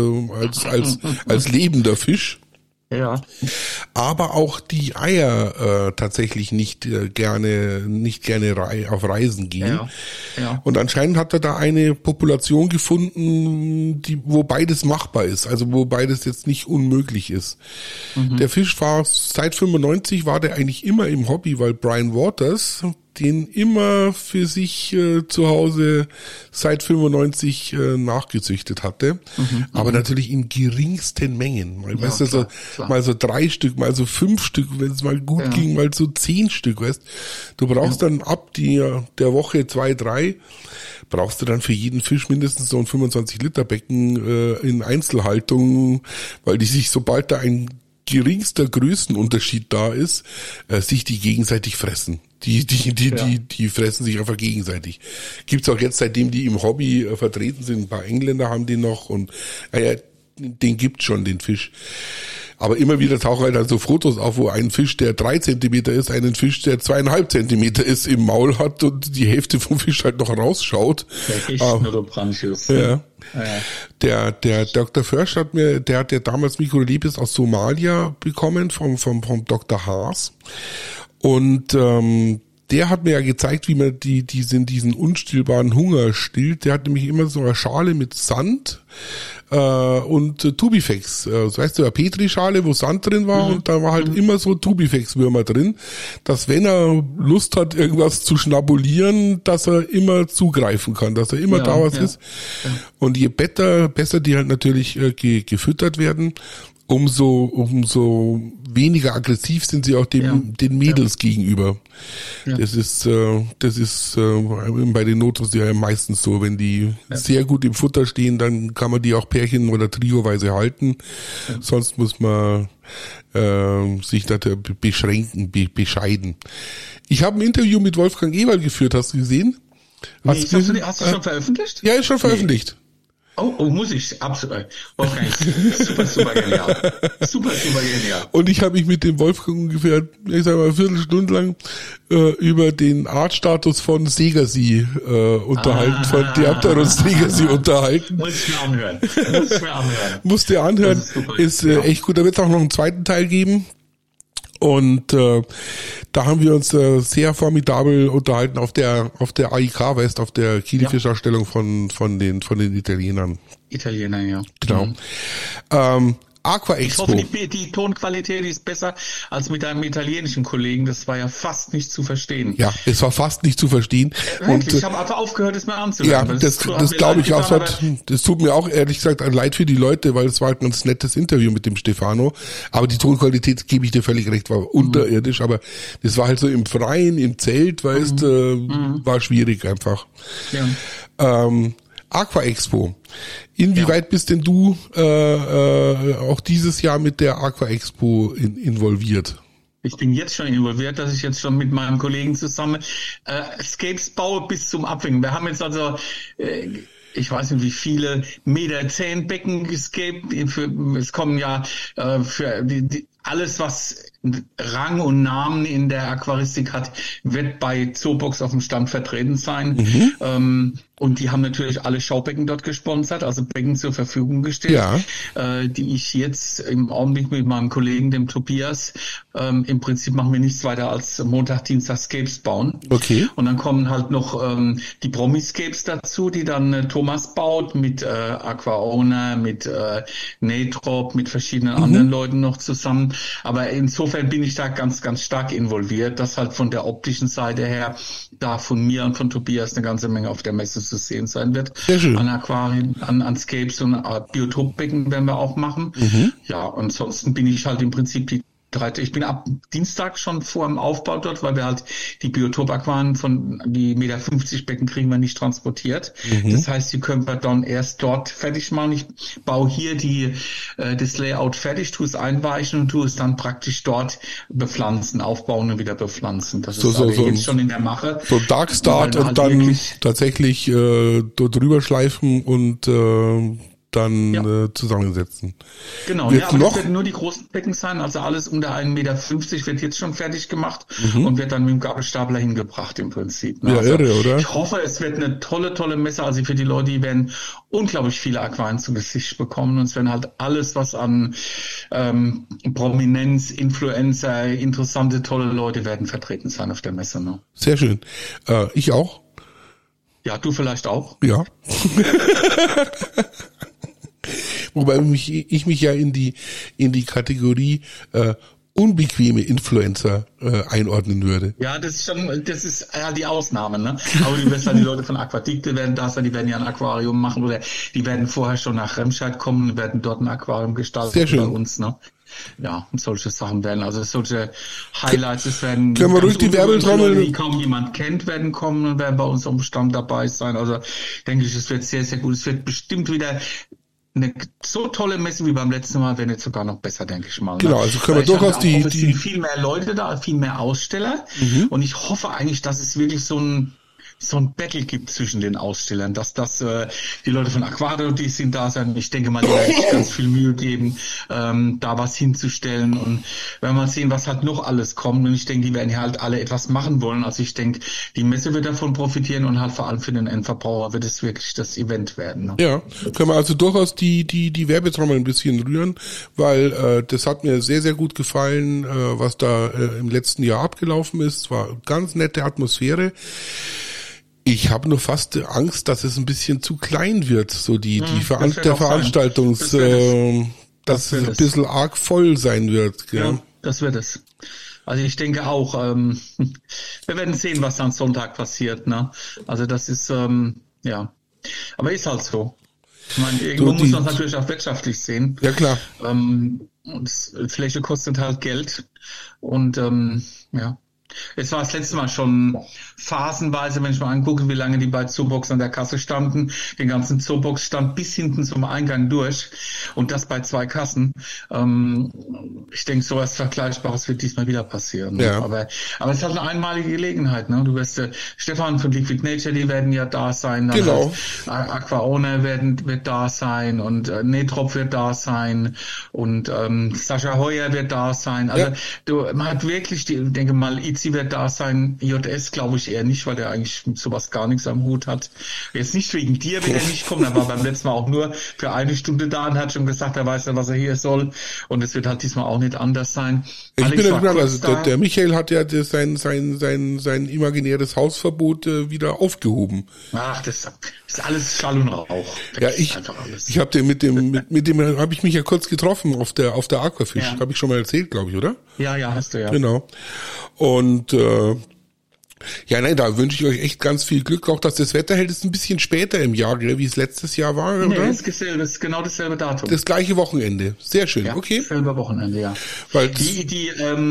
als lebender Fisch. Ja. Aber auch die Eier tatsächlich nicht gerne auf Reisen gehen. Ja. Und anscheinend hat er da eine Population gefunden, wo beides machbar ist, also wo beides jetzt nicht unmöglich ist. Der Fisch war seit 95 war der eigentlich immer im Hobby, weil Brian Waters den immer für sich zu Hause seit 95 nachgezüchtet hatte. Aber natürlich in geringsten Mengen. Weißt du, mal so 3 Stück, mal so 5 Stück, wenn es mal gut ging, mal so 10 Stück, weißt du. Brauchst dann ab der Woche 2, 3, brauchst du dann für jeden Fisch mindestens so ein 25 Liter Becken in Einzelhaltung, weil die sich, sobald da ein geringster Größenunterschied da ist, sich die gegenseitig fressen. Die fressen sich einfach gegenseitig. Gibt's auch jetzt, seitdem die im Hobby vertreten sind, ein paar Engländer haben den noch und den gibt's schon, den Fisch. Aber immer wieder tauchen halt dann so Fotos auf, wo ein Fisch, der 3 Zentimeter ist, einen Fisch, der 2,5 Zentimeter ist, im Maul hat und die Hälfte vom Fisch halt noch rausschaut. Der Dr. Försch der hat ja damals Microlepis aus Somalia bekommen, vom Dr. Haas. Und der hat mir ja gezeigt, wie man diesen unstillbaren Hunger stillt. Der hat nämlich immer so eine Schale mit Sand und Tubifex. So heißt eine Petrischale, wo Sand drin war und da war halt immer so Tubifex-Würmer drin, dass wenn er Lust hat, irgendwas zu schnabulieren, dass er immer zugreifen kann, dass er immer da was ist. Ja. Und je besser die halt natürlich gefüttert werden, umso weniger aggressiv sind sie auch den Mädels gegenüber. Ja. Das ist bei den Notos ja meistens so, wenn die sehr gut im Futter stehen, dann kann man die auch pärchen- oder trioweise halten. Ja. Sonst muss man sich da beschränken, bescheiden. Ich habe ein Interview mit Wolfgang Ewald geführt, hast du gesehen? Hast du schon veröffentlicht? Ja, ist schon veröffentlicht. Oh, muss ich, absolut. Wolfgang, super genial. Super genial. Und ich habe mich mit dem Wolfgang ungefähr, ich sag mal, eine Viertelstunde lang über den Artstatus von Segersee unterhalten, von Diapterus Segersee unterhalten. Muss ich mir anhören. Musst dir anhören. Ist echt gut. Da wird es auch noch einen zweiten Teil geben. Und da haben wir uns sehr formidabel unterhalten auf der AIK West, auf der Kielfischausstellung von den Italienern. Ja. Genau. Aqua Expo. Ich hoffe, die Tonqualität ist besser als mit einem italienischen Kollegen. Das war ja fast nicht zu verstehen. Ja, es war fast nicht zu verstehen. Und ich habe einfach aufgehört, es mir anzuhören. Ja, das glaube ich auch. Das tut mir auch ehrlich gesagt leid für die Leute, weil es war ein ganz nettes Interview mit dem Stefano. Aber die Tonqualität, gebe ich dir völlig recht, war unterirdisch. Aber das war halt so im Freien, im Zelt, weißt, war schwierig einfach. Ja. Aqua Expo. Inwieweit bist denn du auch dieses Jahr mit der Aqua Expo involviert? Ich bin jetzt schon involviert, dass ich jetzt schon mit meinem Kollegen zusammen Escapes baue bis zum Abwinken. Wir haben jetzt also ich weiß nicht, wie viele Meter 10 Becken gescaped. Es kommen ja für alles, was Rang und Namen in der Aquaristik hat, wird bei Zoobox auf dem Stand vertreten sein. Und die haben natürlich alle Schaubecken dort gesponsert, also Becken zur Verfügung gestellt, die ich jetzt im Augenblick mit meinem Kollegen, dem Tobias, im Prinzip machen wir nichts weiter als Montag, Dienstag Scapes bauen. Okay. Und dann kommen halt noch die Promiscapes dazu, die dann Thomas baut mit Aqua Owner, mit Natrop, mit verschiedenen anderen Leuten noch zusammen. Aber insofern bin ich da ganz, ganz stark involviert, dass halt von der optischen Seite her da von mir und von Tobias eine ganze Menge auf der Messe zu sehen sein wird. Sehr schön. An Aquarien, an Scapes und Biotopbecken werden wir auch machen. Ja, ansonsten bin ich halt im Prinzip ich bin ab Dienstag schon vor dem Aufbau dort, weil wir halt die Biotop-Aquarien von die 1,50 Meter Becken kriegen wir nicht transportiert. Das heißt, die können wir dann erst dort fertig machen. Ich baue hier das Layout fertig, tue es einweichen und tue es dann praktisch dort bepflanzen, aufbauen und wieder bepflanzen. Das ist jetzt schon in der Mache. So Dark Start und halt dann tatsächlich drüber schleifen und dann zusammensetzen. Genau, ja, aber das werden nur die großen Becken sein, also alles unter 1,50 Meter wird jetzt schon fertig gemacht und wird dann mit dem Gabelstapler hingebracht im Prinzip. Ne? Ja, also, irre, oder? Ich hoffe, es wird eine tolle Messe, also für die Leute, die werden unglaublich viele Aquarien zu Gesicht bekommen und es werden halt alles, was an Prominenz, Influencer, interessante, tolle Leute werden vertreten sein auf der Messe. Ne? Sehr schön. Ich auch. Ja, du vielleicht auch. Ja. Wobei ich mich ja in die Kategorie unbequeme Influencer einordnen würde. Ja, das ist ja die Ausnahme, ne? Aber du wirst halt die Leute von Aquadicte werden da sein, die werden ja ein Aquarium machen oder die werden vorher schon nach Remscheid kommen und werden dort ein Aquarium gestalten. Sehr schön. Bei uns, ne? Ja, und solche Sachen werden, also solche Highlights, es werden können wir durch die Werbetrommel, die kaum jemand kennt, werden kommen und werden bei uns am Stand dabei sein. Also denke ich, es wird sehr, sehr gut. Es wird bestimmt wieder eine so tolle Messe wie beim letzten Mal, wenn nicht sogar noch besser, denke ich mal. Genau, also können wir durchaus es sind viel mehr Leute da, viel mehr Aussteller und ich hoffe eigentlich, dass es wirklich so ein Battle gibt zwischen den Ausstellern, dass die Leute von Aquario, die sind da sein, ich denke mal, die werden sich ganz viel Mühe geben, da was hinzustellen und werden wir mal sehen, was halt noch alles kommt und ich denke, die werden ja halt alle etwas machen wollen, also ich denke, die Messe wird davon profitieren und halt vor allem für den Endverbraucher wird es wirklich das Event werden. Ne? Ja, können wir also durchaus die Werbetrommel ein bisschen rühren, weil das hat mir sehr, sehr gut gefallen, was da im letzten Jahr abgelaufen ist, war ganz nette Atmosphäre. Ich habe nur fast Angst, dass es ein bisschen zu klein wird, so der Veranstaltungs, dass es ein bisschen arg voll sein wird. Gell? Ja, das wird es. Also ich denke auch, wir werden sehen, was am Sonntag passiert. Ne? Also das ist, ja, aber ist halt so. Ich meine, irgendwo muss man es natürlich auch wirtschaftlich sehen. Ja, klar. Fläche kostet halt Geld und ja. Es war das letzte Mal schon phasenweise, wenn ich mal angucke, wie lange die bei Zoobox an der Kasse standen, den ganzen Zoobox stand bis hinten zum Eingang durch und das bei 2 Kassen. Ich denke, sowas Vergleichbares wird diesmal wieder passieren. Ne? Ja. Aber es ist halt eine einmalige Gelegenheit. Ne? Du wirst Stefan von Liquid Nature, die werden ja da sein. Dann genau. Halt Aqua Owner wird da sein und Natrop wird da sein und Sascha Heuer wird da sein. Also man hat wirklich, ich denke mal, Itzi wird da sein, JS glaube ich eher nicht, weil der eigentlich mit sowas gar nichts am Hut hat. Jetzt nicht wegen dir, wenn er nicht kommt, er war beim letzten Mal auch nur für 1 Stunde da und hat schon gesagt, er weiß ja, was er hier soll und es wird halt diesmal auch nicht anders sein. Ich bin ja gespannt, also der Michael hat ja sein imaginäres Hausverbot wieder aufgehoben. Ach, das ist alles Schall und Rauch. Ja, ich habe den mit dem habe ich mich ja kurz getroffen auf der Aquafish, habe ich schon mal erzählt, glaube ich, oder? Ja, hast du ja. Genau. Und Ja, nein, da wünsche ich euch echt ganz viel Glück. Auch, dass das Wetter hält, ist ein bisschen später im Jahr, wie es letztes Jahr war, oder? Nee, das ist genau dasselbe Datum. Das gleiche Wochenende. Sehr schön, ja, okay. Dasselbe Wochenende, ja. Weil die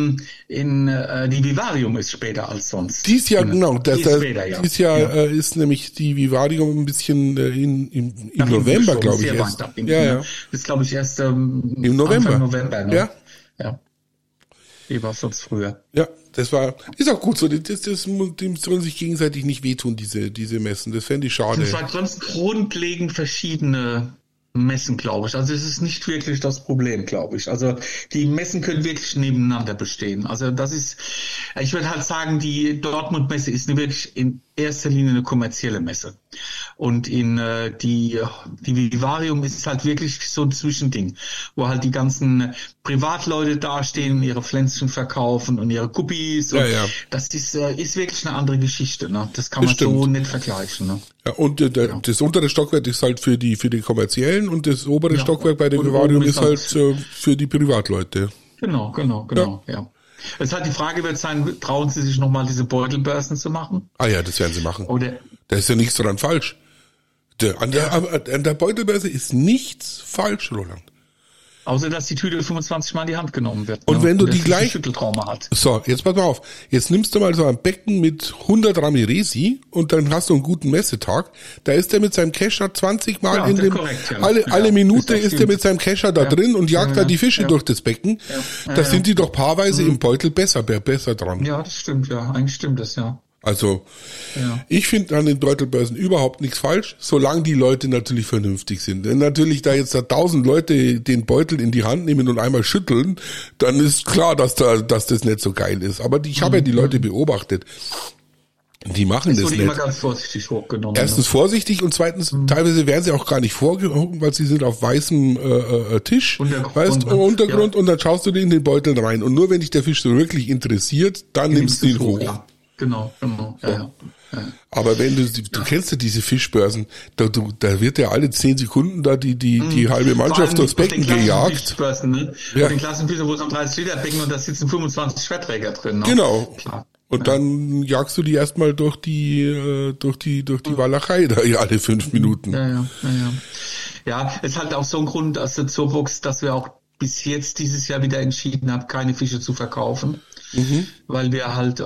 Vivarium ist später als sonst. Dies Jahr, genau. Dies Jahr ja. Ist nämlich die Vivarium ein bisschen im November, glaube ich. Das ist, glaube ich, erst im November. Anfang November. Ne? Ja. Wie war es sonst früher? Ja, ist auch gut so. Die sollen sich gegenseitig nicht wehtun, diese Messen. Das fände ich schade. Das sind ganz grundlegend verschiedene Messen, glaube ich. Also es ist nicht wirklich das Problem, glaube ich. Also die Messen können wirklich nebeneinander bestehen. Also das ist, ich würde halt sagen, die Dortmund-Messe ist wirklich in erster Linie eine kommerzielle Messe. Und die Vivarium ist halt wirklich so ein Zwischending, wo halt die ganzen Privatleute dastehen und ihre Pflänzchen verkaufen und ihre Guppies. Und das ist wirklich eine andere Geschichte. Ne? Das kann man so nicht vergleichen. Ne? Ja, und das untere Stockwerk ist halt für die kommerziellen und das obere Stockwerk bei der Vivarium ist halt für die Privatleute. Genau, ja. Es hat die Frage wird sein, trauen Sie sich nochmal diese Beutelbörsen zu machen? Ah ja, das werden Sie machen. Oder da ist ja nichts dran falsch. An der Beutelbörse ist nichts falsch, Roland. Außer, dass die Tüte 25 Mal in die Hand genommen wird. Und wenn du die gleich Schütteltrauma hat. So, jetzt pass mal auf. Jetzt nimmst du mal so ein Becken mit 100 Ramirezi und dann hast du einen guten Messetag. Da ist der mit seinem Kescher 20 Mal in dem, korrekt, alle Minute ist der mit seinem Kescher da drin und jagt da die Fische durch das Becken. Da sind die doch paarweise im Beutel besser dran. Ja, das stimmt, ja. Eigentlich stimmt das, ja. Also, ich finde an den Beutelbörsen überhaupt nichts falsch, solange die Leute natürlich vernünftig sind. Wenn natürlich da jetzt 1000 Leute den Beutel in die Hand nehmen und einmal schütteln, dann ist klar, dass das nicht so geil ist. Aber ich habe ja die Leute beobachtet. Die machen das nicht. Immer ganz vorsichtig hochgenommen. Erstens vorsichtig und zweitens, teilweise werden sie auch gar nicht vorgehoben, weil sie sind auf weißem Tisch, Untergrund und dann schaust du in den Beutel rein. Und nur wenn dich der Fisch so wirklich interessiert, dann nimmst du ihn hoch. Ja. Genau. Ja. Aber wenn du kennst ja diese Fischbörsen, da wird ja alle 10 Sekunden da die halbe Mannschaft durchs Becken gejagt. Fischbörsen, ne? Ja. Den Klassenfischer, wo es am 30 Liter Becken und da sitzen 25 Schwerträger drin. Ne? Genau. Klar. Und dann jagst du die erstmal durch die Walachei da alle 5 Minuten. Ja, es ist halt auch so ein Grund aus der Zoobox, dass wir auch bis jetzt dieses Jahr wieder entschieden haben, keine Fische zu verkaufen. Weil wir halt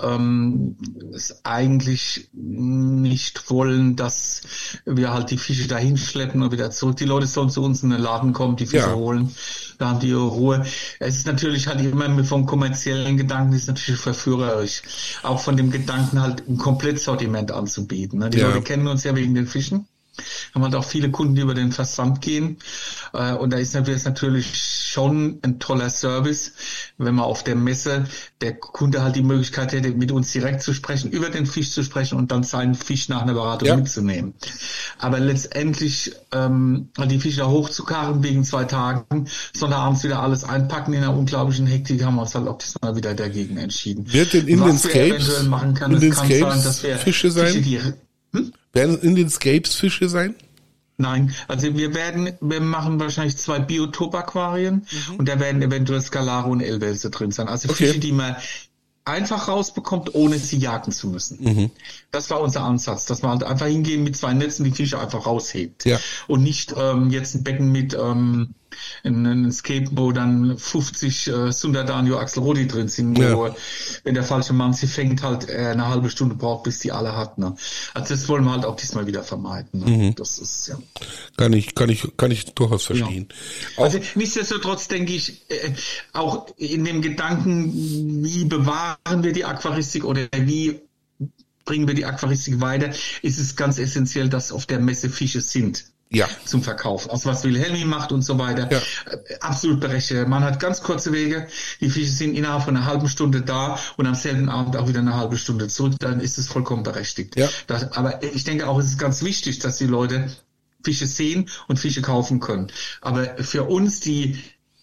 es eigentlich nicht wollen, dass wir halt die Fische dahin schleppen und wieder zurück. Die Leute sollen zu uns in den Laden kommen, die Fische holen, da haben die ihre Ruhe. Es ist natürlich halt immer vom kommerziellen Gedanken, ist natürlich verführerisch, auch von dem Gedanken halt ein Komplettsortiment anzubieten. Ne? Die Leute kennen uns ja wegen den Fischen. Haben halt auch viele Kunden, die über den Versand gehen. Und da ist natürlich schon ein toller Service, wenn man auf der Messe der Kunde halt die Möglichkeit hätte, mit uns direkt zu sprechen, über den Fisch zu sprechen und dann seinen Fisch nach einer Beratung mitzunehmen. Aber letztendlich die Fische hochzukarren wegen 2 Tagen, sondern abends wieder alles einpacken in einer unglaublichen Hektik, haben wir uns halt auch diesmal wieder dagegen entschieden. Wird denn in den Scapes Fische sein? Werden in den Scapes Fische sein? Nein, also wir machen wahrscheinlich 2 Biotop-Aquarien und da werden eventuell Skalare und Elwelse drin sein. Also Fische, die man einfach rausbekommt, ohne sie jagen zu müssen. Das war unser Ansatz, dass man halt einfach hingehen mit 2 Netzen, die Fische einfach raushebt. Ja. Und nicht jetzt ein Becken mit ein Escape, wo dann 50 Sundardanio Axelrodi drin sind, wo wenn der falsche Mann sie fängt, halt eine halbe Stunde braucht, bis die alle hat. Ne? Also das wollen wir halt auch diesmal wieder vermeiden. Ne? Das ist Kann ich durchaus verstehen. Ja. Also nichtsdestotrotz denke ich, auch in dem Gedanken, wie bewahren wir die Aquaristik oder wie bringen wir die Aquaristik weiter, ist es ganz essentiell, dass auf der Messe Fische sind. Zum Verkauf. Also was Wilhelmi macht und so weiter. Ja. Absolut berechtigt. Man hat ganz kurze Wege. Die Fische sind innerhalb von einer halben Stunde da und am selben Abend auch wieder eine halbe Stunde zurück. Dann ist es vollkommen berechtigt. Ja. Aber ich denke auch, es ist ganz wichtig, dass die Leute Fische sehen und Fische kaufen können. Aber für uns, die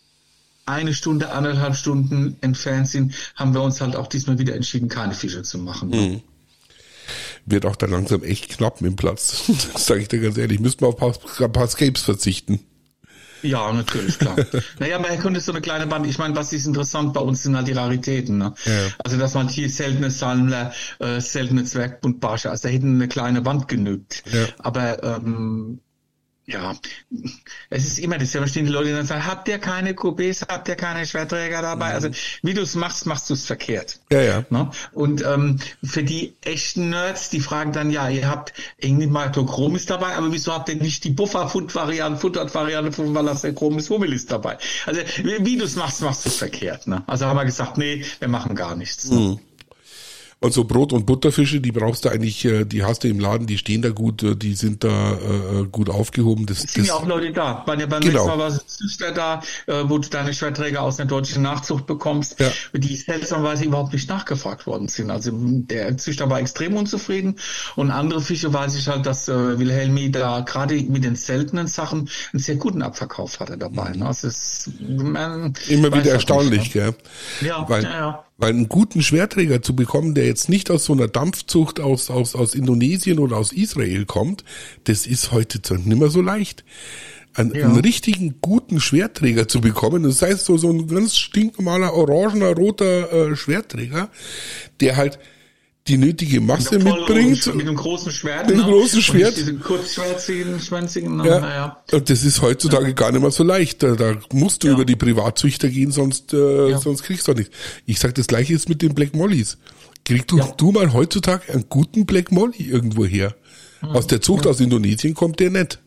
1 Stunde, 1,5 Stunden entfernt sind, haben wir uns halt auch diesmal wieder entschieden, keine Fische zu machen. Wird auch dann langsam echt knapp mit dem Platz. Das sage ich dir ganz ehrlich. Müssten wir auf ein paar Scapes verzichten. Ja, natürlich, klar. Naja, aber er könnte so eine kleine Band, ich meine, was ist interessant bei uns sind halt die Raritäten, ne? Ja. Also, dass man hier seltene Salmler, seltene Zwergbuntbarsche, also da hätten eine kleine Wand genügt. Ja. Aber, ja, es ist immer das, da stehen die Leute, die dann sagen, habt ihr keine Coupés, habt ihr keine Schwerträger dabei? Also, wie du es machst, machst du es verkehrt. Ja, ja. Ne? Und für die echten Nerds, die fragen dann, ja, ihr habt irgendwie mal Chromis dabei, aber wieso habt ihr nicht die Buffer-Variante von Valaster Chromis Humilis dabei? Also, wie du es machst, machst du es verkehrt. Ne? Also haben wir gesagt, nee, wir machen gar nichts. Ne? Mhm. Und so Brot- und Butterfische, die brauchst du eigentlich, die hast du im Laden, die stehen da gut, die sind da gut aufgehoben. Es sind ja auch Leute da. Beim genau. letzten Mal war es Züchter da, wo du deine Schwerträger aus einer deutschen Nachzucht bekommst, ja. Die seltsamerweise überhaupt nicht nachgefragt worden sind. Also der Züchter war extrem unzufrieden und andere Fische weiß ich halt, dass Wilhelmi da gerade mit den seltenen Sachen einen sehr guten Abverkauf hatte dabei. Ne? Also es ist, immer wieder erstaunlich, nicht, ne? Gell? Ja, ja. Weil einen guten Schwerträger zu bekommen, der jetzt nicht aus so einer Dampfzucht aus Indonesien oder aus Israel kommt, das ist heute nicht mehr so leicht. Einen richtigen guten Schwerträger zu bekommen, das heißt so ein ganz stinknormaler, orangener, roter Schwerträger, der halt die nötige Masse mitbringt. Mit einem großen Schwert. Mit einem großen Schwert. Diesen kurzschwänzigen. Ja. Und das ist heutzutage gar nicht mehr so leicht. Da musst du über die Privatzüchter gehen, sonst kriegst du nicht. Ich sag, das Gleiche ist mit den Black Mollies. Kriegst du mal heutzutage einen guten Black Molly irgendwo her? Aus der Zucht aus Indonesien kommt der nicht.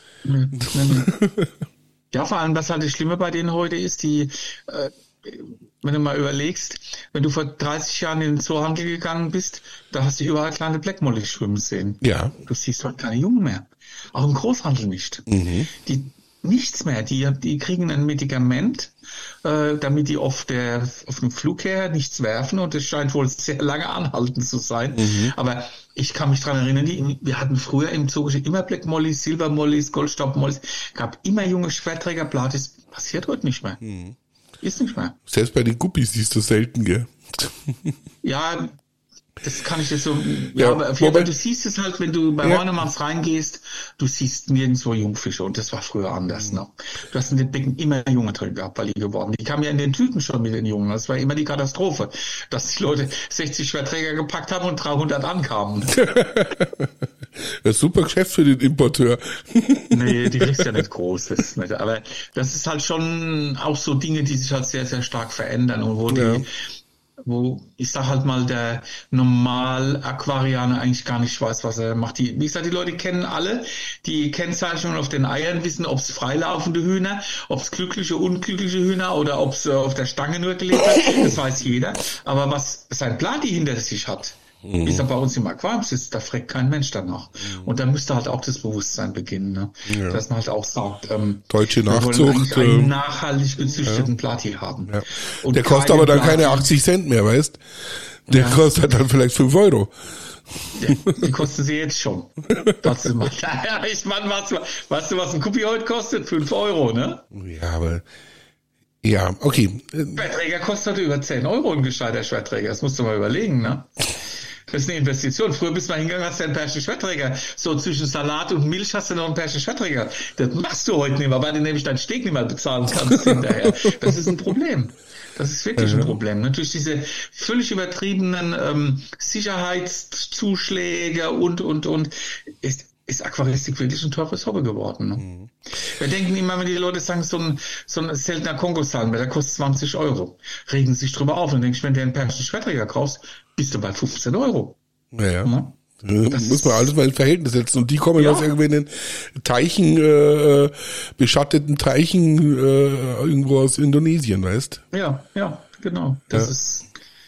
Ja, vor allem, was halt das Schlimme bei denen heute ist, wenn du mal überlegst, wenn du vor 30 Jahren in den Zoohandel gegangen bist, da hast du überall kleine Black Molly schwimmen sehen. Ja. Du siehst heute keine Jungen mehr. Auch im Großhandel nicht. Mhm. Nichts mehr. Die kriegen ein Medikament, damit die auf dem Flug her nichts werfen und es scheint wohl sehr lange anhaltend zu sein. Mhm. Aber ich kann mich dran erinnern, wir hatten früher im Zoo immer Black Mollys, Silver Mollys, Goldstaub Mollys, gab immer junge Schwerträger, Blatis, passiert heute nicht mehr. Mhm. Ist nicht mehr. Selbst bei den Guppies siehst du selten, gell? Ja, das kann ich jetzt so, aber du siehst es halt, wenn du bei Hornemanns reingehst, du siehst nirgendwo Jungfische und das war früher anders, ne? Du hast in den Becken immer Junge drin gehabt, weil die geworden. Die kamen ja in den Tüten schon mit den Jungen. Das war immer die Katastrophe, dass die Leute 60 Schwerträger gepackt haben und 300 ankamen. Das ist super Geschäft für den Importeur. Nee, die kriegst ja nicht groß, das ist nicht. Aber das ist halt schon auch so Dinge, die sich halt sehr, sehr stark verändern und wo ich sag halt mal, der Normal-Aquarianer eigentlich gar nicht weiß, was er macht. Wie gesagt, die Leute kennen alle die Kennzeichnungen auf den Eiern, wissen, ob es freilaufende Hühner, ob es glückliche, unglückliche Hühner oder ob es auf der Stange nur gelebt hat, das weiß jeder. Aber was sein Plati hinter sich hat, wie es bei uns im Aquarium sitzt, da fragt kein Mensch danach. Und da müsste halt auch das Bewusstsein beginnen, ne? Dass man halt auch sagt, deutsche Nachzucht, wir wollen einen nachhaltig gezüchteten Plati haben. Ja. Und der kostet aber dann keine 80 Cent mehr, weißt? Der kostet dann vielleicht 5 Euro. Ja, die kosten sie jetzt schon. Trotzdem mal. Ja, ich meine, weißt du, was ein Kuppi heute kostet? 5 Euro, ne? Ja, aber ja, okay. Schwerträger kostet über 10 Euro ein gescheiter Schwerträger. Das musst du mal überlegen, ne? Das ist eine Investition. Früher bist du mal hingegangen, hast du einen Perschen Schwerträger. So zwischen Salat und Milch hast du noch einen Perschen Schwerträger. Das machst du heute nicht mehr, weil du nämlich deinen Steg nicht mehr bezahlen kannst hinterher. Das ist ein Problem. Das ist wirklich ein Problem. Natürlich diese völlig übertriebenen Sicherheitszuschläge und ist Aquaristik wirklich ein teures Hobby geworden. Ne? Wir denken immer, wenn die Leute sagen, so ein seltener Kongosalm, der kostet 20 Euro, regen sich drüber auf und denke ich, wenn du einen Perschen Schwerträger kaufst, bist du bei 15 Euro. Ja. Das muss man alles mal in Verhältnis setzen. Und die kommen aus irgendwelchen Teichen, beschatteten Teichen irgendwo aus Indonesien, weißt? Ja, genau. Das ist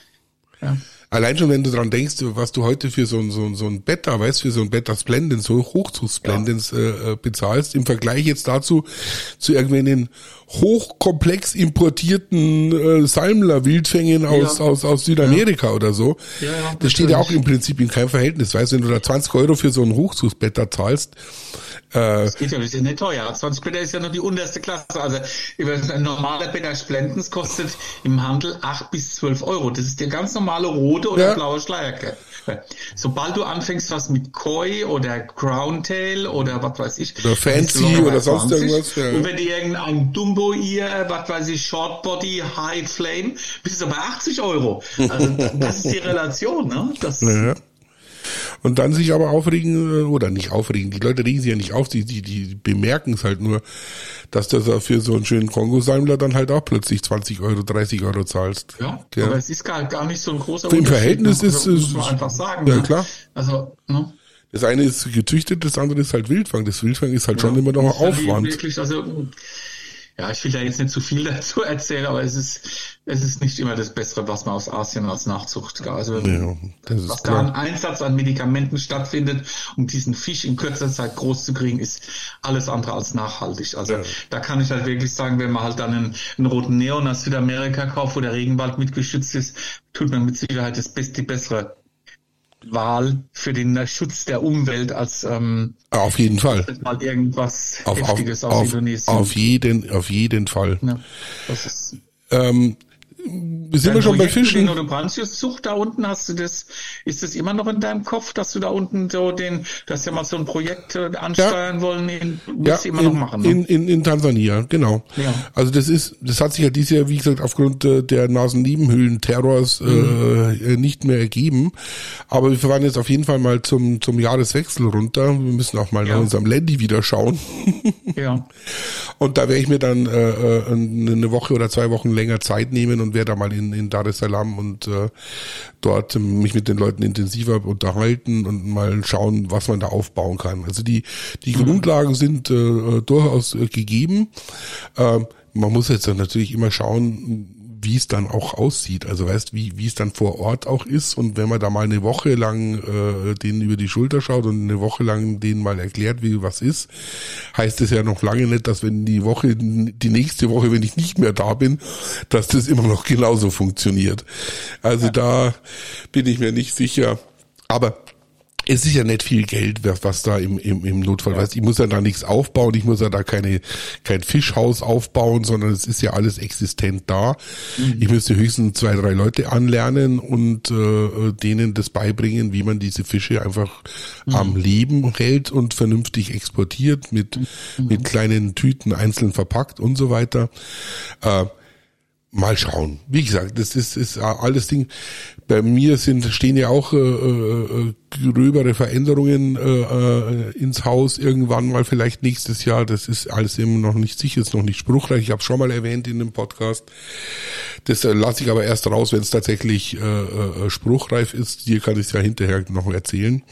Allein schon, wenn du dran denkst, was du heute für so ein Betta, weißt, für so ein Betta Splendens, so Hochzuchtsplendens bezahlst, im Vergleich jetzt dazu zu irgendwelchen hochkomplex importierten Salmler-Wildfängen aus Südamerika oder so. Ja, das steht ja auch im Prinzip in keinem Verhältnis. Weißt du, wenn du da 20 Euro für so ein Hochzuchtsbetta zahlst, das geht ja, das ist ja nicht teuer. 20 Betta ist ja nur die unterste Klasse. Also ein normaler Betta Splendens kostet im Handel 8 bis 12 Euro. Das ist der ganz normale rote rote oder blaue Schleierke. Sobald du anfängst, was mit Koi oder Crowntail oder was weiß ich. Oder Fancy oder sonst irgendwas. Ja. Und wenn du irgendein Dumbo-Ear, was weiß ich, Shortbody, High Flame, bist du bei 80 €. Also das ist die Relation, ne? Das ja. Und dann sich aber aufregen, oder nicht aufregen, die Leute regen sich ja nicht auf, die bemerken es halt nur, dass du für so einen schönen Kongo-Sammler dann halt auch plötzlich 20 €, 30 € zahlst. Ja, aber es ist gar nicht so ein großer Unterschied. Im Verhältnis ist es, muss man einfach sagen. Ja, ne? klar. Also, ne? Das eine ist gezüchtet, das andere ist halt Wildfang. Das Wildfang ist halt schon immer noch Aufwand. Wirklich, also, ja, ich will da jetzt nicht zu viel dazu erzählen, aber es ist nicht immer das Bessere, was man aus Asien als Nachzucht, also ja, was da an Einsatz an Medikamenten stattfindet, um diesen Fisch in kürzester Zeit groß zu kriegen, ist alles andere als nachhaltig. Also da kann ich halt wirklich sagen, wenn man halt dann einen roten Neon aus Südamerika kauft, wo der Regenwald mitgeschützt ist, tut man mit Sicherheit die bessere Wahl für den Schutz der Umwelt als auf jeden Fall mal irgendwas Heftiges aus Indonesien. Auf jeden Fall. Ja, das ist sind wir schon bei Fischen? Sucht da unten, ist das immer noch in deinem Kopf, dass du da unten du hast ja mal so ein Projekt ansteuern wollen, willst du immer noch machen, ne? In Tansania, genau. Ja. Also das hat sich ja dieses Jahr, wie gesagt, aufgrund der Nasennebenhöhlen-Terrors nicht mehr ergeben. Aber wir fahren jetzt auf jeden Fall mal zum Jahreswechsel runter. Wir müssen auch mal nach unserem Landy wieder schauen. Ja. Und da werde ich mir dann eine Woche oder 2 Wochen länger Zeit nehmen und werde da mal in Dar es Salaam und dort mich mit den Leuten intensiver unterhalten und mal schauen, was man da aufbauen kann. Also die Grundlagen sind durchaus gegeben. Man muss jetzt dann natürlich immer schauen, wie es dann auch aussieht. Also weißt, wie es dann vor Ort auch ist. Und wenn man da mal eine Woche lang denen über die Schulter schaut und eine Woche lang denen mal erklärt, wie was ist, heißt es ja noch lange nicht, dass wenn die nächste Woche, wenn ich nicht mehr da bin, dass das immer noch genauso funktioniert. Also da bin ich mir nicht sicher. Aber es ist ja nicht viel Geld, was da im Notfall, weißt, ich muss ja da nichts aufbauen, ich muss ja da kein Fischhaus aufbauen, sondern es ist ja alles existent da. Ich müsste höchstens 2, 3 Leute anlernen und denen das beibringen, wie man diese Fische einfach am Leben hält und vernünftig exportiert, mit kleinen Tüten einzeln verpackt und so weiter. Mal schauen. Wie gesagt, das ist alles Ding. Bei mir stehen ja auch gröbere Veränderungen ins Haus irgendwann mal, vielleicht nächstes Jahr. Das ist alles immer noch nicht sicher, ist noch nicht spruchreich. Ich habe es schon mal erwähnt in dem Podcast. Das lasse ich aber erst raus, wenn es tatsächlich spruchreif ist. Dir kann ich es ja hinterher noch erzählen.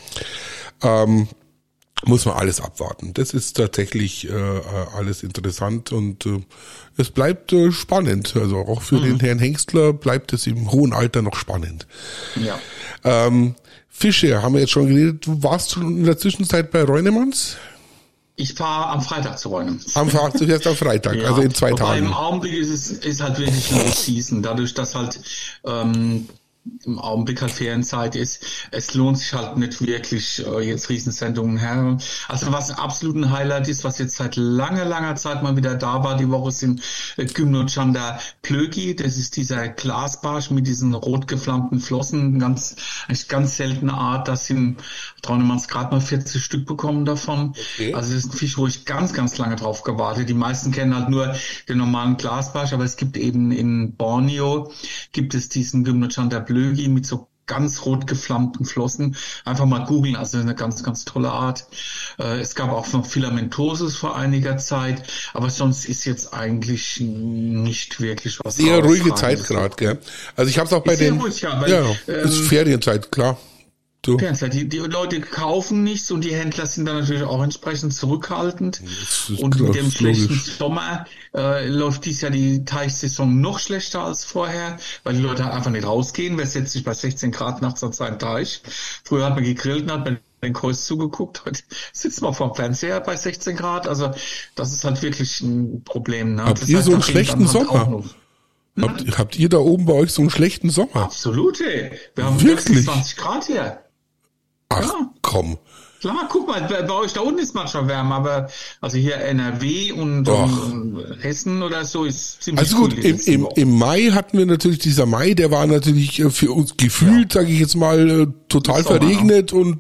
Muss man alles abwarten. Das ist tatsächlich alles interessant und es bleibt spannend. Also auch für den Herrn Hengstler bleibt es im hohen Alter noch spannend. Ja. Fische, haben wir jetzt schon geredet. Du warst schon in der Zwischenzeit bei Reunemanns? Ich fahre am Freitag zu Reunemanns. Zuerst am Freitag, ja, also in 2 Tagen. Im Augenblick ist halt wirklich Low Season, dadurch, dass halt im Augenblick halt Ferienzeit ist. Es lohnt sich halt nicht wirklich jetzt Riesensendungen her. Also was absolut ein Highlight ist, was jetzt seit langer Zeit mal wieder da war, die Woche sind Gymnochanda Plögi. Das ist dieser Glasbarsch mit diesen rot geflammten Flossen. Ganz seltene Art. Das sind Reunemanns gerade mal 40 Stück bekommen davon. Okay. Also das ist ein Fisch, wo ich ganz lange drauf gewartet. Die meisten kennen halt nur den normalen Glasbarsch, aber es gibt eben in Borneo gibt es diesen Gymnochanda Plögi mit so ganz rot geflammten Flossen. Einfach mal googeln, also eine ganz tolle Art. Es gab auch noch Filamentosus vor einiger Zeit, aber sonst ist jetzt eigentlich nicht wirklich was. Sehr ruhige Zeit gerade, gell? Also ich habe es auch bei den... Ruhig, ja, weil, ist Ferienzeit, klar. So. Die Leute kaufen nichts und die Händler sind dann natürlich auch entsprechend zurückhaltend. Und mit dem schlechten Sommer läuft dies Jahr die Teichsaison noch schlechter als vorher, weil die Leute einfach nicht rausgehen. Wer setzt sich bei 16 Grad nachts an seinen Teich? Früher hat man gegrillt und hat man den Kois zugeguckt. Heute sitzt man vorm Fernseher bei 16 Grad. Also das ist halt wirklich ein Problem. Ne? Habt ihr so einen schlechten Sommer? Habt ihr da oben bei euch so einen schlechten Sommer? Absolut, ey. Wir haben wirklich 20 Grad hier. Ach, komm. Klar, guck mal, bei euch da unten ist manchmal wärmer, aber also hier NRW und Hessen oder so ist ziemlich Also gut, im Mai hatten wir natürlich dieser Mai, der war natürlich für uns gefühlt, sage ich jetzt mal, total verregnet und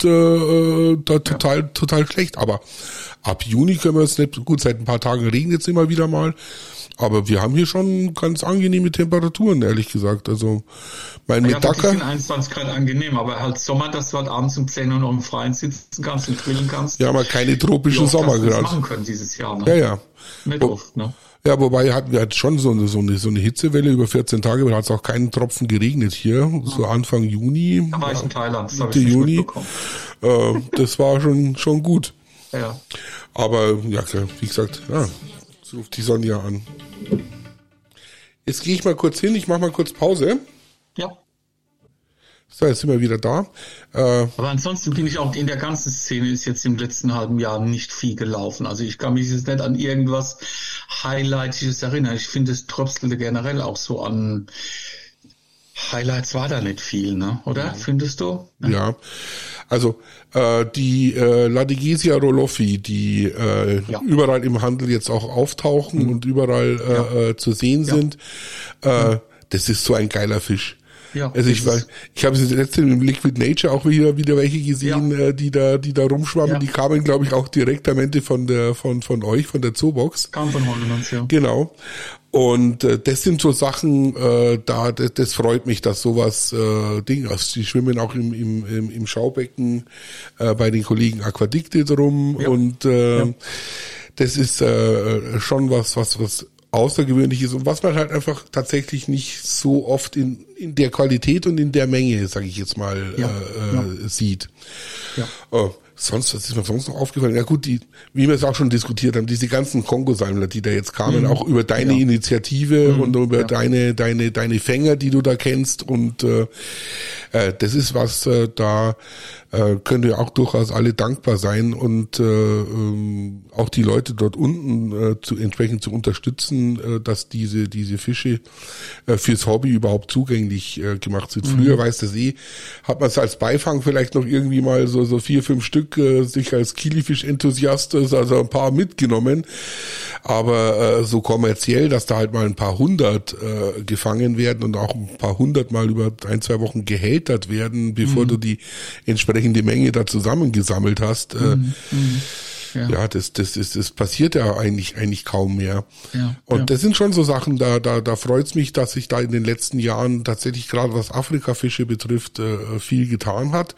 total schlecht. Aber ab Juni können wir es nicht, gut, seit ein paar Tagen regnet es immer wieder mal. Aber wir haben hier schon ganz angenehme Temperaturen, ehrlich gesagt. Also mein Mittager. Ja, die sind 21 Grad angenehm, aber halt Sommer, dass du halt abends um 10 Uhr noch im Freien sitzen kannst und grillen kannst. Ja, aber keine tropischen Sommer gerade. Das machen können dieses Jahr, ne? Ja. Nicht oft, ne? Ja, wobei hatten wir halt schon so eine Hitzewelle über 14 Tage, aber da hat es auch keinen Tropfen geregnet hier, so Anfang Juni. Da war ich in Thailand, das habe ich nicht Juni. mitbekommen. Das war schon gut. Ja. Aber ja, wie gesagt, ja, so ruft die Sonja an. Jetzt gehe ich mal kurz hin, ich mache mal kurz Pause. Ja. So, jetzt sind wir wieder da. Aber ansonsten bin ich auch in der ganzen Szene ist jetzt im letzten halben Jahr nicht viel gelaufen. Also ich kann mich jetzt nicht an irgendwas Highlightiges erinnern. Ich finde, es tröpfelte generell auch so an Highlights war da nicht viel, ne? Oder? Findest du? Ja. Also die Ladegesia roloffi, die überall im Handel jetzt auch auftauchen und überall zu sehen sind, das ist so ein geiler Fisch. Ja, also ich habe es letztens im Liquid Nature auch wieder welche gesehen, die da rumschwammen. Ja. Die kamen, glaube ich, auch direkt am Ende von euch, von der Zoobox. Kam von Holland, ja. Genau. Und das sind so Sachen, das freut mich, dass sowas also die schwimmen auch im Schaubecken bei den Kollegen Aquadicte drum und das ist schon was Außergewöhnliches und was man halt einfach tatsächlich nicht so oft in der Qualität und in der Menge, sage ich jetzt mal, sieht. Ja. Was ist mir sonst noch aufgefallen? Ja gut, wie wir es auch schon diskutiert haben, diese ganzen Kongo-Sammler, die da jetzt kamen, auch über deine Initiative und über deine Fänger, die du da kennst und das ist was, da können wir auch durchaus alle dankbar sein und auch die Leute dort unten entsprechend zu unterstützen, dass diese Fische fürs Hobby überhaupt zugänglich gemacht sind. Früher, weißt du, hat man es als Beifang vielleicht noch irgendwie mal so 4-5 Stück sich als Kilifisch-Enthusiast, also ein paar mitgenommen, aber so kommerziell, dass da halt mal ein paar hundert gefangen werden und auch ein paar hundert mal über 1-2 Wochen gehältert werden, bevor du die entsprechende Menge da zusammengesammelt hast. Ja, das passiert ja eigentlich kaum mehr. Ja, und das sind schon so Sachen, da freut's mich, dass sich da in den letzten Jahren tatsächlich gerade was Afrikafische betrifft, viel getan hat.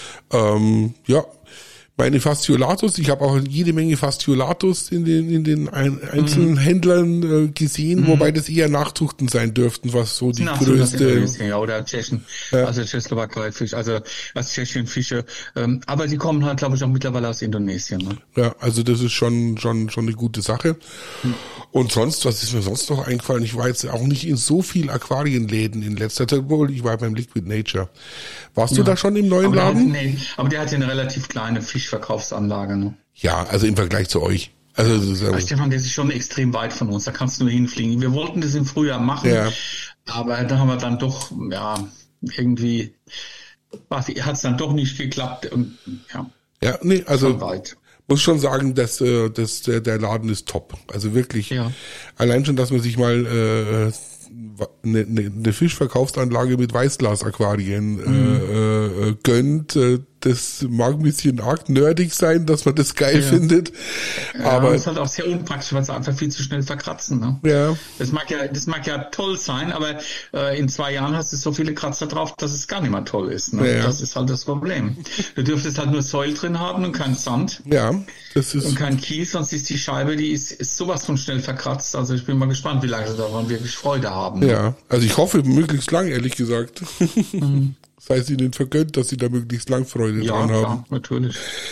Meine Fasciolatus, ich habe auch jede Menge Fasciolatus in den einzelnen Händlern gesehen, wobei das eher Nachzuchten sein dürften, was so die größte... Ja, oder Tschechen, also Tschechoslowakei-Fisch, also Tschechien-Fische, aber die kommen halt, glaube ich, auch mittlerweile aus Indonesien. Ne? Ja, also das ist schon eine gute Sache. Und sonst, was ist mir sonst noch eingefallen? Ich war jetzt auch nicht in so viel Aquarienläden in letzter Zeit, obwohl ich war beim Liquid Nature. Warst du da schon im neuen Laden? Aber der hat ja eine relativ kleine Fischverkaufsanlage. Ne? Ja, also im Vergleich zu euch. Also Stefan, das ist schon extrem weit von uns, da kannst du nur hinfliegen. Wir wollten das im Frühjahr machen, aber da haben wir dann doch, irgendwie hat es dann doch nicht geklappt. Und, ja, nee, also muss schon sagen, dass der Laden ist top. Also wirklich, allein schon, dass man sich mal eine Fischverkaufsanlage mit Weißglas-Aquarien gönnt. Das mag ein bisschen arg nerdig sein, dass man das geil findet. Aber das ist halt auch sehr unpraktisch, weil sie einfach viel zu schnell verkratzen. Ne? Ja. Das mag ja toll sein, aber in 2 Jahren hast du so viele Kratzer drauf, dass es gar nicht mehr toll ist. Ne? Ja. Das ist halt das Problem. Du dürftest halt nur Säul drin haben und kein Sand. Ja, das ist. Und kein Kies, sonst ist die Scheibe, die ist sowas von schnell verkratzt. Also ich bin mal gespannt, wie lange sie daran wirklich Freude haben. Ne? Ja, also ich hoffe möglichst lang, ehrlich gesagt. Sei es ihnen vergönnt, dass sie da möglichst lang Freude dran haben. Ja, natürlich.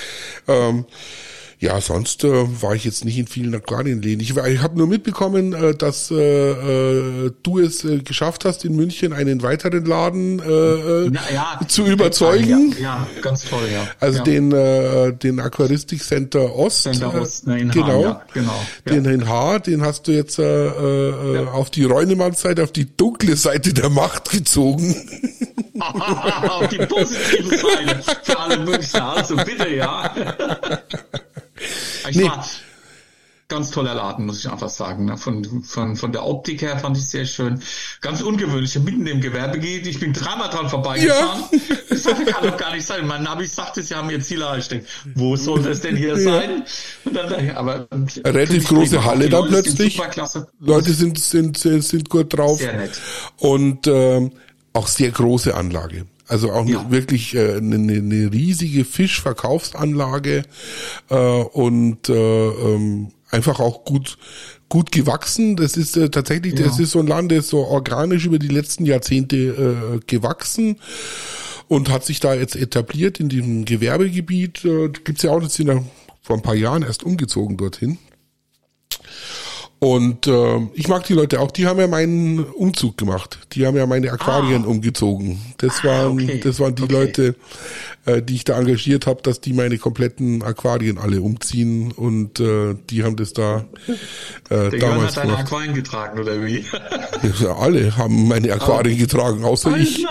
Sonst war ich jetzt nicht in vielen Aquarienläden. Ich habe nur mitbekommen, dass du es geschafft hast, in München einen weiteren Laden zu überzeugen. Ja, ganz toll, ja. Also den Aquaristik Center Ost. Center Ost, in genau. Haar, genau. Den in Haar, den hast du jetzt auf die Reunemann-Seite, auf die dunkle Seite der Macht gezogen. Auf die positive Seite für alle Münchner, also bitte, ja. Ich war ganz toller Laden, muss ich einfach sagen. Von der Optik her fand ich sehr schön. Ganz ungewöhnlich, mitten im Gewerbegebiet. Ich bin dreimal dran vorbeigefahren. Ja. Ich sagte, kann doch gar nicht sein. Mein Navi sagte, sie haben ihr Ziel erreicht. Wo soll das denn hier sein? Und dann, aber relativ große Halle da plötzlich. Leute sind gut drauf. Sehr nett. Und auch sehr große Anlage. Also auch wirklich eine riesige Fischverkaufsanlage und einfach auch gut gewachsen. Das ist tatsächlich, das ist so ein Land, das ist so organisch über die letzten Jahrzehnte gewachsen und hat sich da jetzt etabliert in diesem Gewerbegebiet. Gibt's ja auch, das sind ja vor ein paar Jahren erst umgezogen dorthin. Und ich mag die Leute auch, die haben ja meinen Umzug gemacht. Die haben ja meine Aquarien umgezogen. Das waren die Leute, die ich da engagiert habe, dass die meine kompletten Aquarien alle umziehen und die haben das da Der damals Jörn hat deine gemacht. Aquarien getragen, oder wie? Ja, alle haben meine Aquarien getragen, außer ich.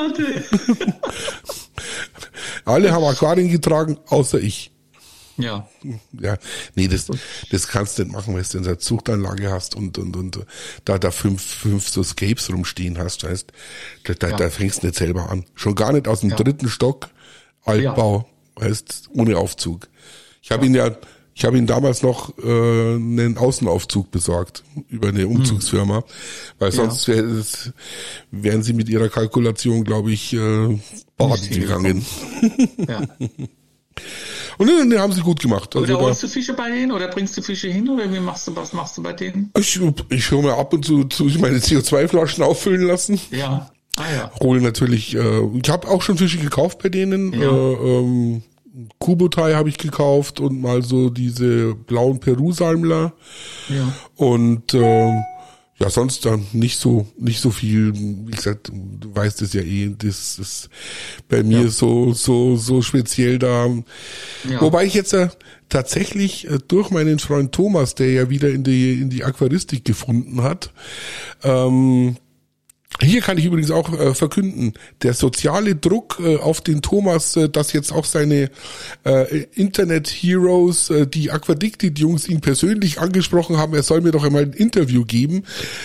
Alle haben Aquarien getragen, außer ich. Ja. Ja, nee, das kannst du nicht machen, weil du eine Zuchtanlage hast und da fünf so Scapes rumstehen hast, weißt, da fängst du nicht selber an. Schon gar nicht aus dem 3. Stock, Altbau, weißt, ohne Aufzug. Ich habe ihn damals noch einen Außenaufzug besorgt über eine Umzugsfirma, weil sonst wären sie mit ihrer Kalkulation, glaube ich, baden gegangen. Ja. Und den haben sie gut gemacht. Also oder holst du Fische bei denen oder bringst du Fische hin oder was machst du bei denen? Ich höre mir ab und zu meine CO2-Flaschen auffüllen lassen. Ja. Hole natürlich, ich habe auch schon Fische gekauft bei denen. Ja. Kubotai habe ich gekauft und mal so diese blauen Peru-Salmler. Ja. Und sonst dann nicht so viel. Wie gesagt, du weißt es ja das ist bei mir so speziell da. Ja. Wobei ich jetzt tatsächlich durch meinen Freund Thomas, der ja wieder in die Aquaristik gefunden hat, hier kann ich übrigens auch verkünden, der soziale Druck auf den Thomas, dass jetzt auch seine Internet-Heroes, die Aquadicted-Jungs, ihn persönlich angesprochen haben, er soll mir doch einmal ein Interview geben,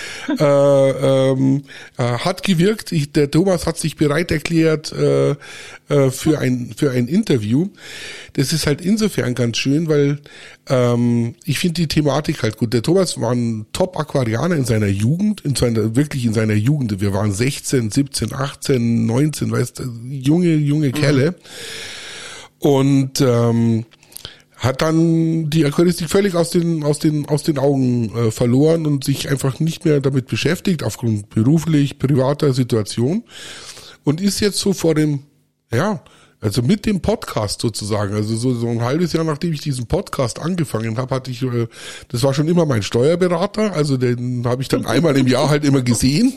hat gewirkt. Der Thomas hat sich bereit erklärt für ein Interview. Das ist halt insofern ganz schön, weil ich finde die Thematik halt gut. Der Thomas war ein Top-Aquarianer in seiner Jugend, wirklich in seiner Jugend. Wir waren 16, 17, 18, 19, weißt du, junge Kerle. Und hat dann die Aquaristik völlig aus den Augen verloren und sich einfach nicht mehr damit beschäftigt, aufgrund privater Situation. Und ist jetzt so vor dem, also mit dem Podcast sozusagen, also so ein halbes Jahr nachdem ich diesen Podcast angefangen habe, hatte ich, das war schon immer mein Steuerberater, also den habe ich dann einmal im Jahr halt immer gesehen.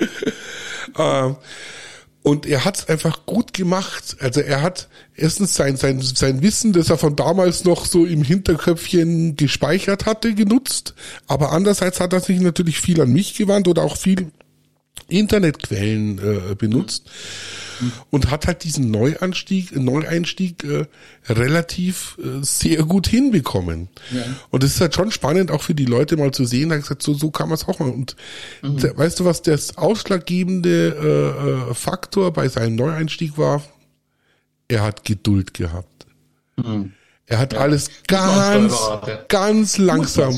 Und er hat es einfach gut gemacht. Also er hat erstens sein Wissen, das er von damals noch so im Hinterköpfchen gespeichert hatte, genutzt. Aber andererseits hat er sich natürlich viel an mich gewandt oder auch viel Internetquellen benutzt und hat halt diesen Neueinstieg relativ sehr gut hinbekommen. Ja. Und es ist halt schon spannend, auch für die Leute mal zu sehen, da gesagt, so kann man es auch machen. Und weißt du, was das ausschlaggebende Faktor bei seinem Neueinstieg war? Er hat Geduld gehabt. Er hat alles ganz langsam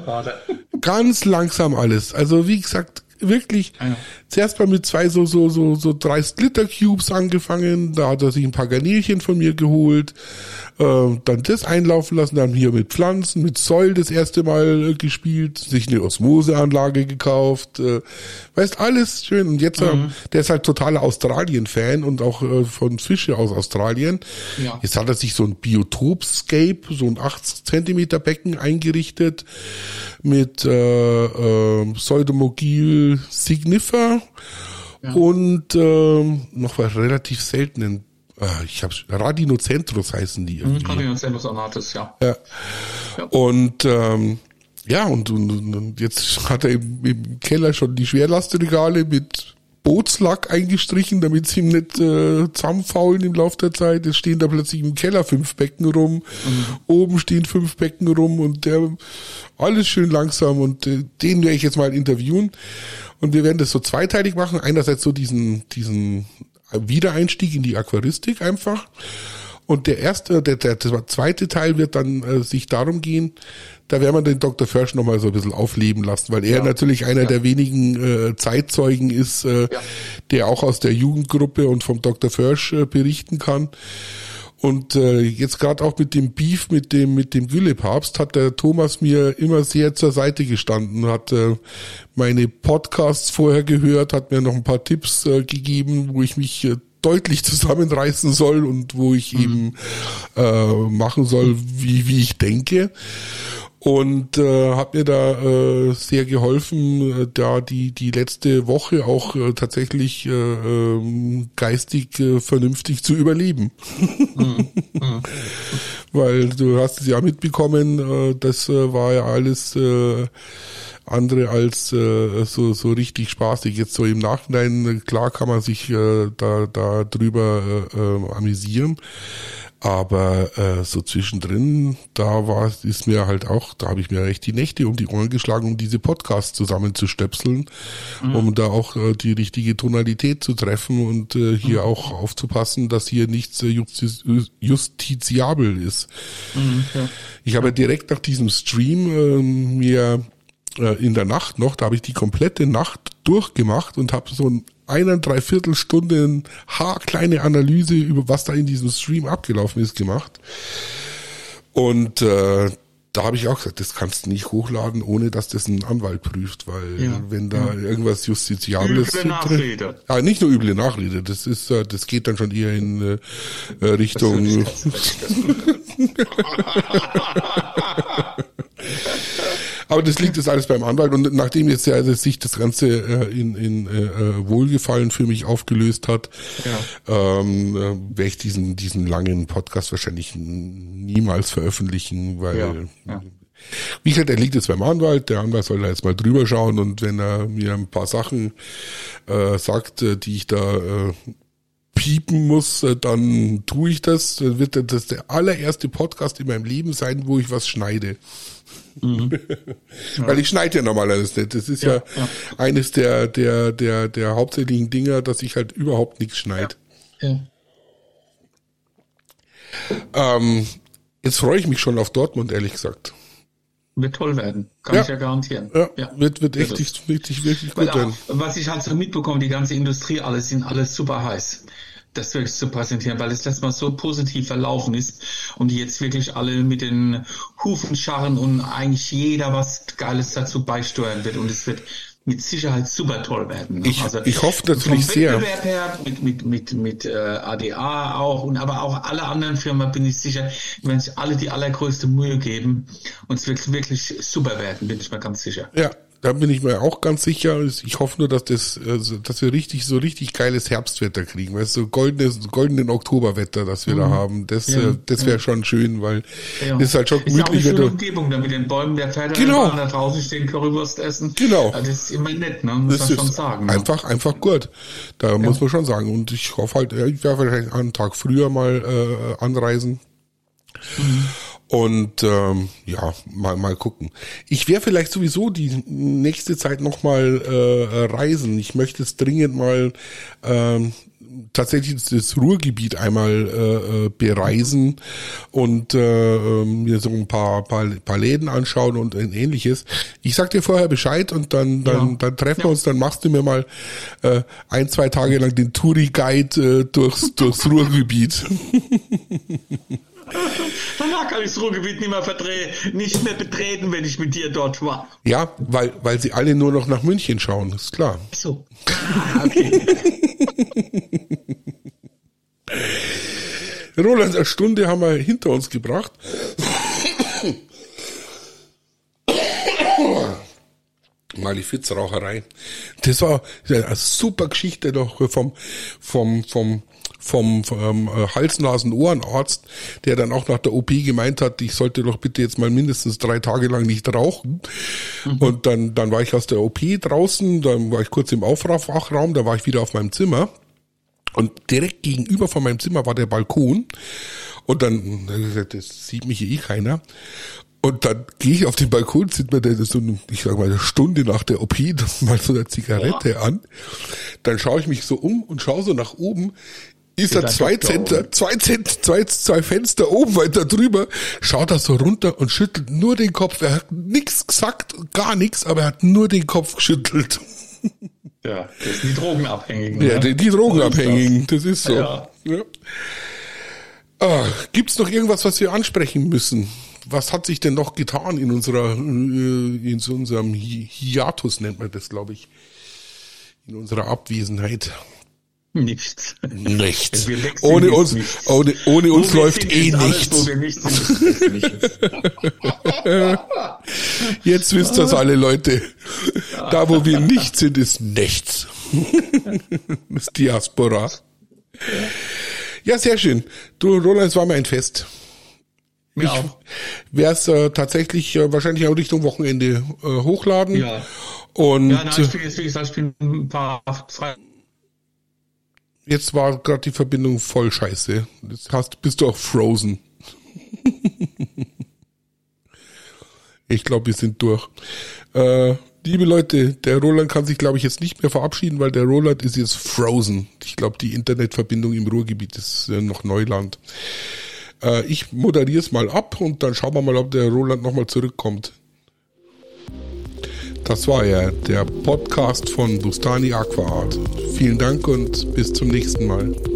alles. Also wie gesagt, wirklich zuerst mal mit 2 so 30-Liter-Cubes angefangen, da hat er sich ein paar Garnelchen von mir geholt, dann das einlaufen lassen, dann hier mit Pflanzen, mit Soil das erste Mal gespielt, sich eine Osmoseanlage gekauft, weißt, alles schön. Und jetzt, der ist halt totaler Australien-Fan und auch von Fische aus Australien. Ja. Jetzt hat er sich so ein Biotopscape, so ein 80 Zentimeter Becken eingerichtet mit Pseudomogil signifer und noch was relativ seltenen. Ich hab's, Radinocentrus heißen die irgendwie. Radinocentrus ornatus, ja. Und und jetzt hat er im Keller schon die Schwerlastregale mit Bootslack eingestrichen, damit sie ihm nicht zusammenfaulen im Laufe der Zeit. Es stehen da plötzlich im Keller 5 Becken rum, oben stehen 5 Becken rum und alles schön langsam und den werde ich jetzt mal interviewen und wir werden das so zweiteilig machen. Einerseits so diesen Wiedereinstieg in die Aquaristik einfach. Und der zweite Teil wird dann sich darum gehen, da werden wir den Dr. Försch nochmal so ein bisschen aufleben lassen, weil er natürlich einer der wenigen Zeitzeugen ist, der auch aus der Jugendgruppe und vom Dr. Försch berichten kann. Und jetzt gerade auch mit dem Beef, mit dem Güllepapst, hat der Thomas mir immer sehr zur Seite gestanden, hat meine Podcasts vorher gehört, hat mir noch ein paar Tipps gegeben, wo ich mich deutlich zusammenreißen soll und wo ich eben machen soll, wie ich denke. Und hat mir da sehr geholfen, da die letzte Woche auch tatsächlich geistig vernünftig zu überleben. Weil du hast es ja mitbekommen, das war ja alles andere als so richtig spaßig. Jetzt so im Nachhinein, klar kann man sich da drüber amüsieren. Aber so zwischendrin, da habe ich mir recht die Nächte um die Ohren geschlagen, um diese Podcasts zusammenzustöpseln, um da auch die richtige Tonalität zu treffen und hier auch aufzupassen, dass hier nichts justiziabel ist. Ich habe direkt nach diesem Stream mir in der Nacht noch, da habe ich die komplette Nacht durchgemacht und habe so 1,75 Stunden haarkleine Analyse über was da in diesem Stream abgelaufen ist gemacht. Und da habe ich auch gesagt, das kannst du nicht hochladen, ohne dass das ein Anwalt prüft, weil wenn da irgendwas Justiziables üble Nachrede. Nicht nur üble Nachrede, das geht dann schon eher in Richtung Aber das liegt jetzt alles beim Anwalt und nachdem jetzt sich das Ganze in Wohlgefallen für mich aufgelöst hat, werde ich diesen langen Podcast wahrscheinlich niemals veröffentlichen, weil wie gesagt, er liegt jetzt beim Anwalt, der Anwalt soll da jetzt mal drüber schauen und wenn er mir ein paar Sachen sagt, die ich da piepen muss, dann tue ich das. Dann wird das der allererste Podcast in meinem Leben sein, wo ich was schneide. Weil ich schneide ja normalerweise nicht. Das ist ja eines der hauptsächlichen Dinger, dass ich halt überhaupt nichts schneide. Jetzt freue ich mich schon auf Dortmund, ehrlich gesagt. Wird toll werden, kann ich ja garantieren. Ja. Wird wirklich gut werden. Was ich halt so mitbekomme, die ganze Industrie, sind alles super heiß, das wirklich zu präsentieren, weil es letztes Mal so positiv verlaufen ist und die jetzt wirklich alle mit den Hufen scharren und eigentlich jeder was Geiles dazu beisteuern wird und es wird mit Sicherheit super toll werden. Ich hoffe natürlich sehr. Vom Wettbewerb her, mit ADA auch aber auch alle anderen Firmen bin ich sicher, wenn sich alle die allergrößte Mühe geben und es wird wirklich super werden, bin ich mir ganz sicher. Ja. Da bin ich mir auch ganz sicher. Ich hoffe nur, dass wir richtig geiles Herbstwetter kriegen, weißt du, goldenen Oktoberwetter, das wir da haben. Das wäre schon schön, weil das ist halt schon gemütlich. Ist ja auch eine schöne Umgebung, da mit den Bäumen der Pferde da draußen stehen, Currywurst essen. Genau. Das ist immer nett, ne? Muss man schon sagen. Einfach gut. Da muss man schon sagen. Und ich hoffe halt, ich werde vielleicht einen Tag früher mal anreisen. Und mal gucken. Ich werde vielleicht sowieso die nächste Zeit nochmal reisen. Ich möchte es dringend mal tatsächlich das Ruhrgebiet einmal bereisen und mir so ein paar Läden anschauen und ähnliches. Ich sag dir vorher Bescheid und dann treffen wir uns, dann machst du mir mal 1-2 Tage lang den Touri-Guide durchs Ruhrgebiet. Danach kann ich das Ruhrgebiet nicht mehr betreten, wenn ich mit dir dort war. Ja, weil sie alle nur noch nach München schauen, ist klar. So. Okay. Roland, eine Stunde haben wir hinter uns gebracht. Malefizraucherei. Das war eine super Geschichte doch vom vom Hals-Nasen-Ohrenarzt, der dann auch nach der OP gemeint hat, ich sollte doch bitte jetzt mal mindestens 3 Tage lang nicht rauchen. Und dann war ich aus der OP draußen, dann war ich kurz im Aufwachraum, da war ich wieder auf meinem Zimmer. Und direkt gegenüber von meinem Zimmer war der Balkon. Und dann, das sieht mich eh keiner. Und dann gehe ich auf den Balkon, zieht mir der so, ich sag mal, eine Stunde nach der OP mal so eine Zigarette an. Dann schaue ich mich so um und schaue so nach oben. Ist er zwei Fenster oben weiter drüber, schaut er so runter und schüttelt nur den Kopf. Er hat nichts gesagt, gar nichts, aber er hat nur den Kopf geschüttelt. Ja, das sind die Drogenabhängigen. Ja, die Drogenabhängigen, das ist so. Ja. Gibt's noch irgendwas, was wir ansprechen müssen? Was hat sich denn noch getan in unserem Hiatus, nennt man das, glaube ich, in unserer Abwesenheit? Nichts. Ohne uns läuft eh nichts. Jetzt wisst das alle Leute. Da, wo wir nicht sind, ist nichts. Das ist Diaspora. Ja, sehr schön. Du, Roland, es war mir ein Fest. Ich werde es tatsächlich wahrscheinlich auch Richtung Wochenende hochladen. Ja. Und ja, nein, ich bin ein paar frei. Jetzt war gerade die Verbindung voll scheiße. Jetzt bist du auch frozen. Ich glaube, wir sind durch. Liebe Leute, der Roland kann sich, glaube ich, jetzt nicht mehr verabschieden, weil der Roland ist jetzt frozen. Ich glaube, die Internetverbindung im Ruhrgebiet ist noch Neuland. Ich moderiere es mal ab und dann schauen wir mal, ob der Roland nochmal zurückkommt. Das war ja der Podcast von Bustani Aqua Art. Vielen Dank und bis zum nächsten Mal.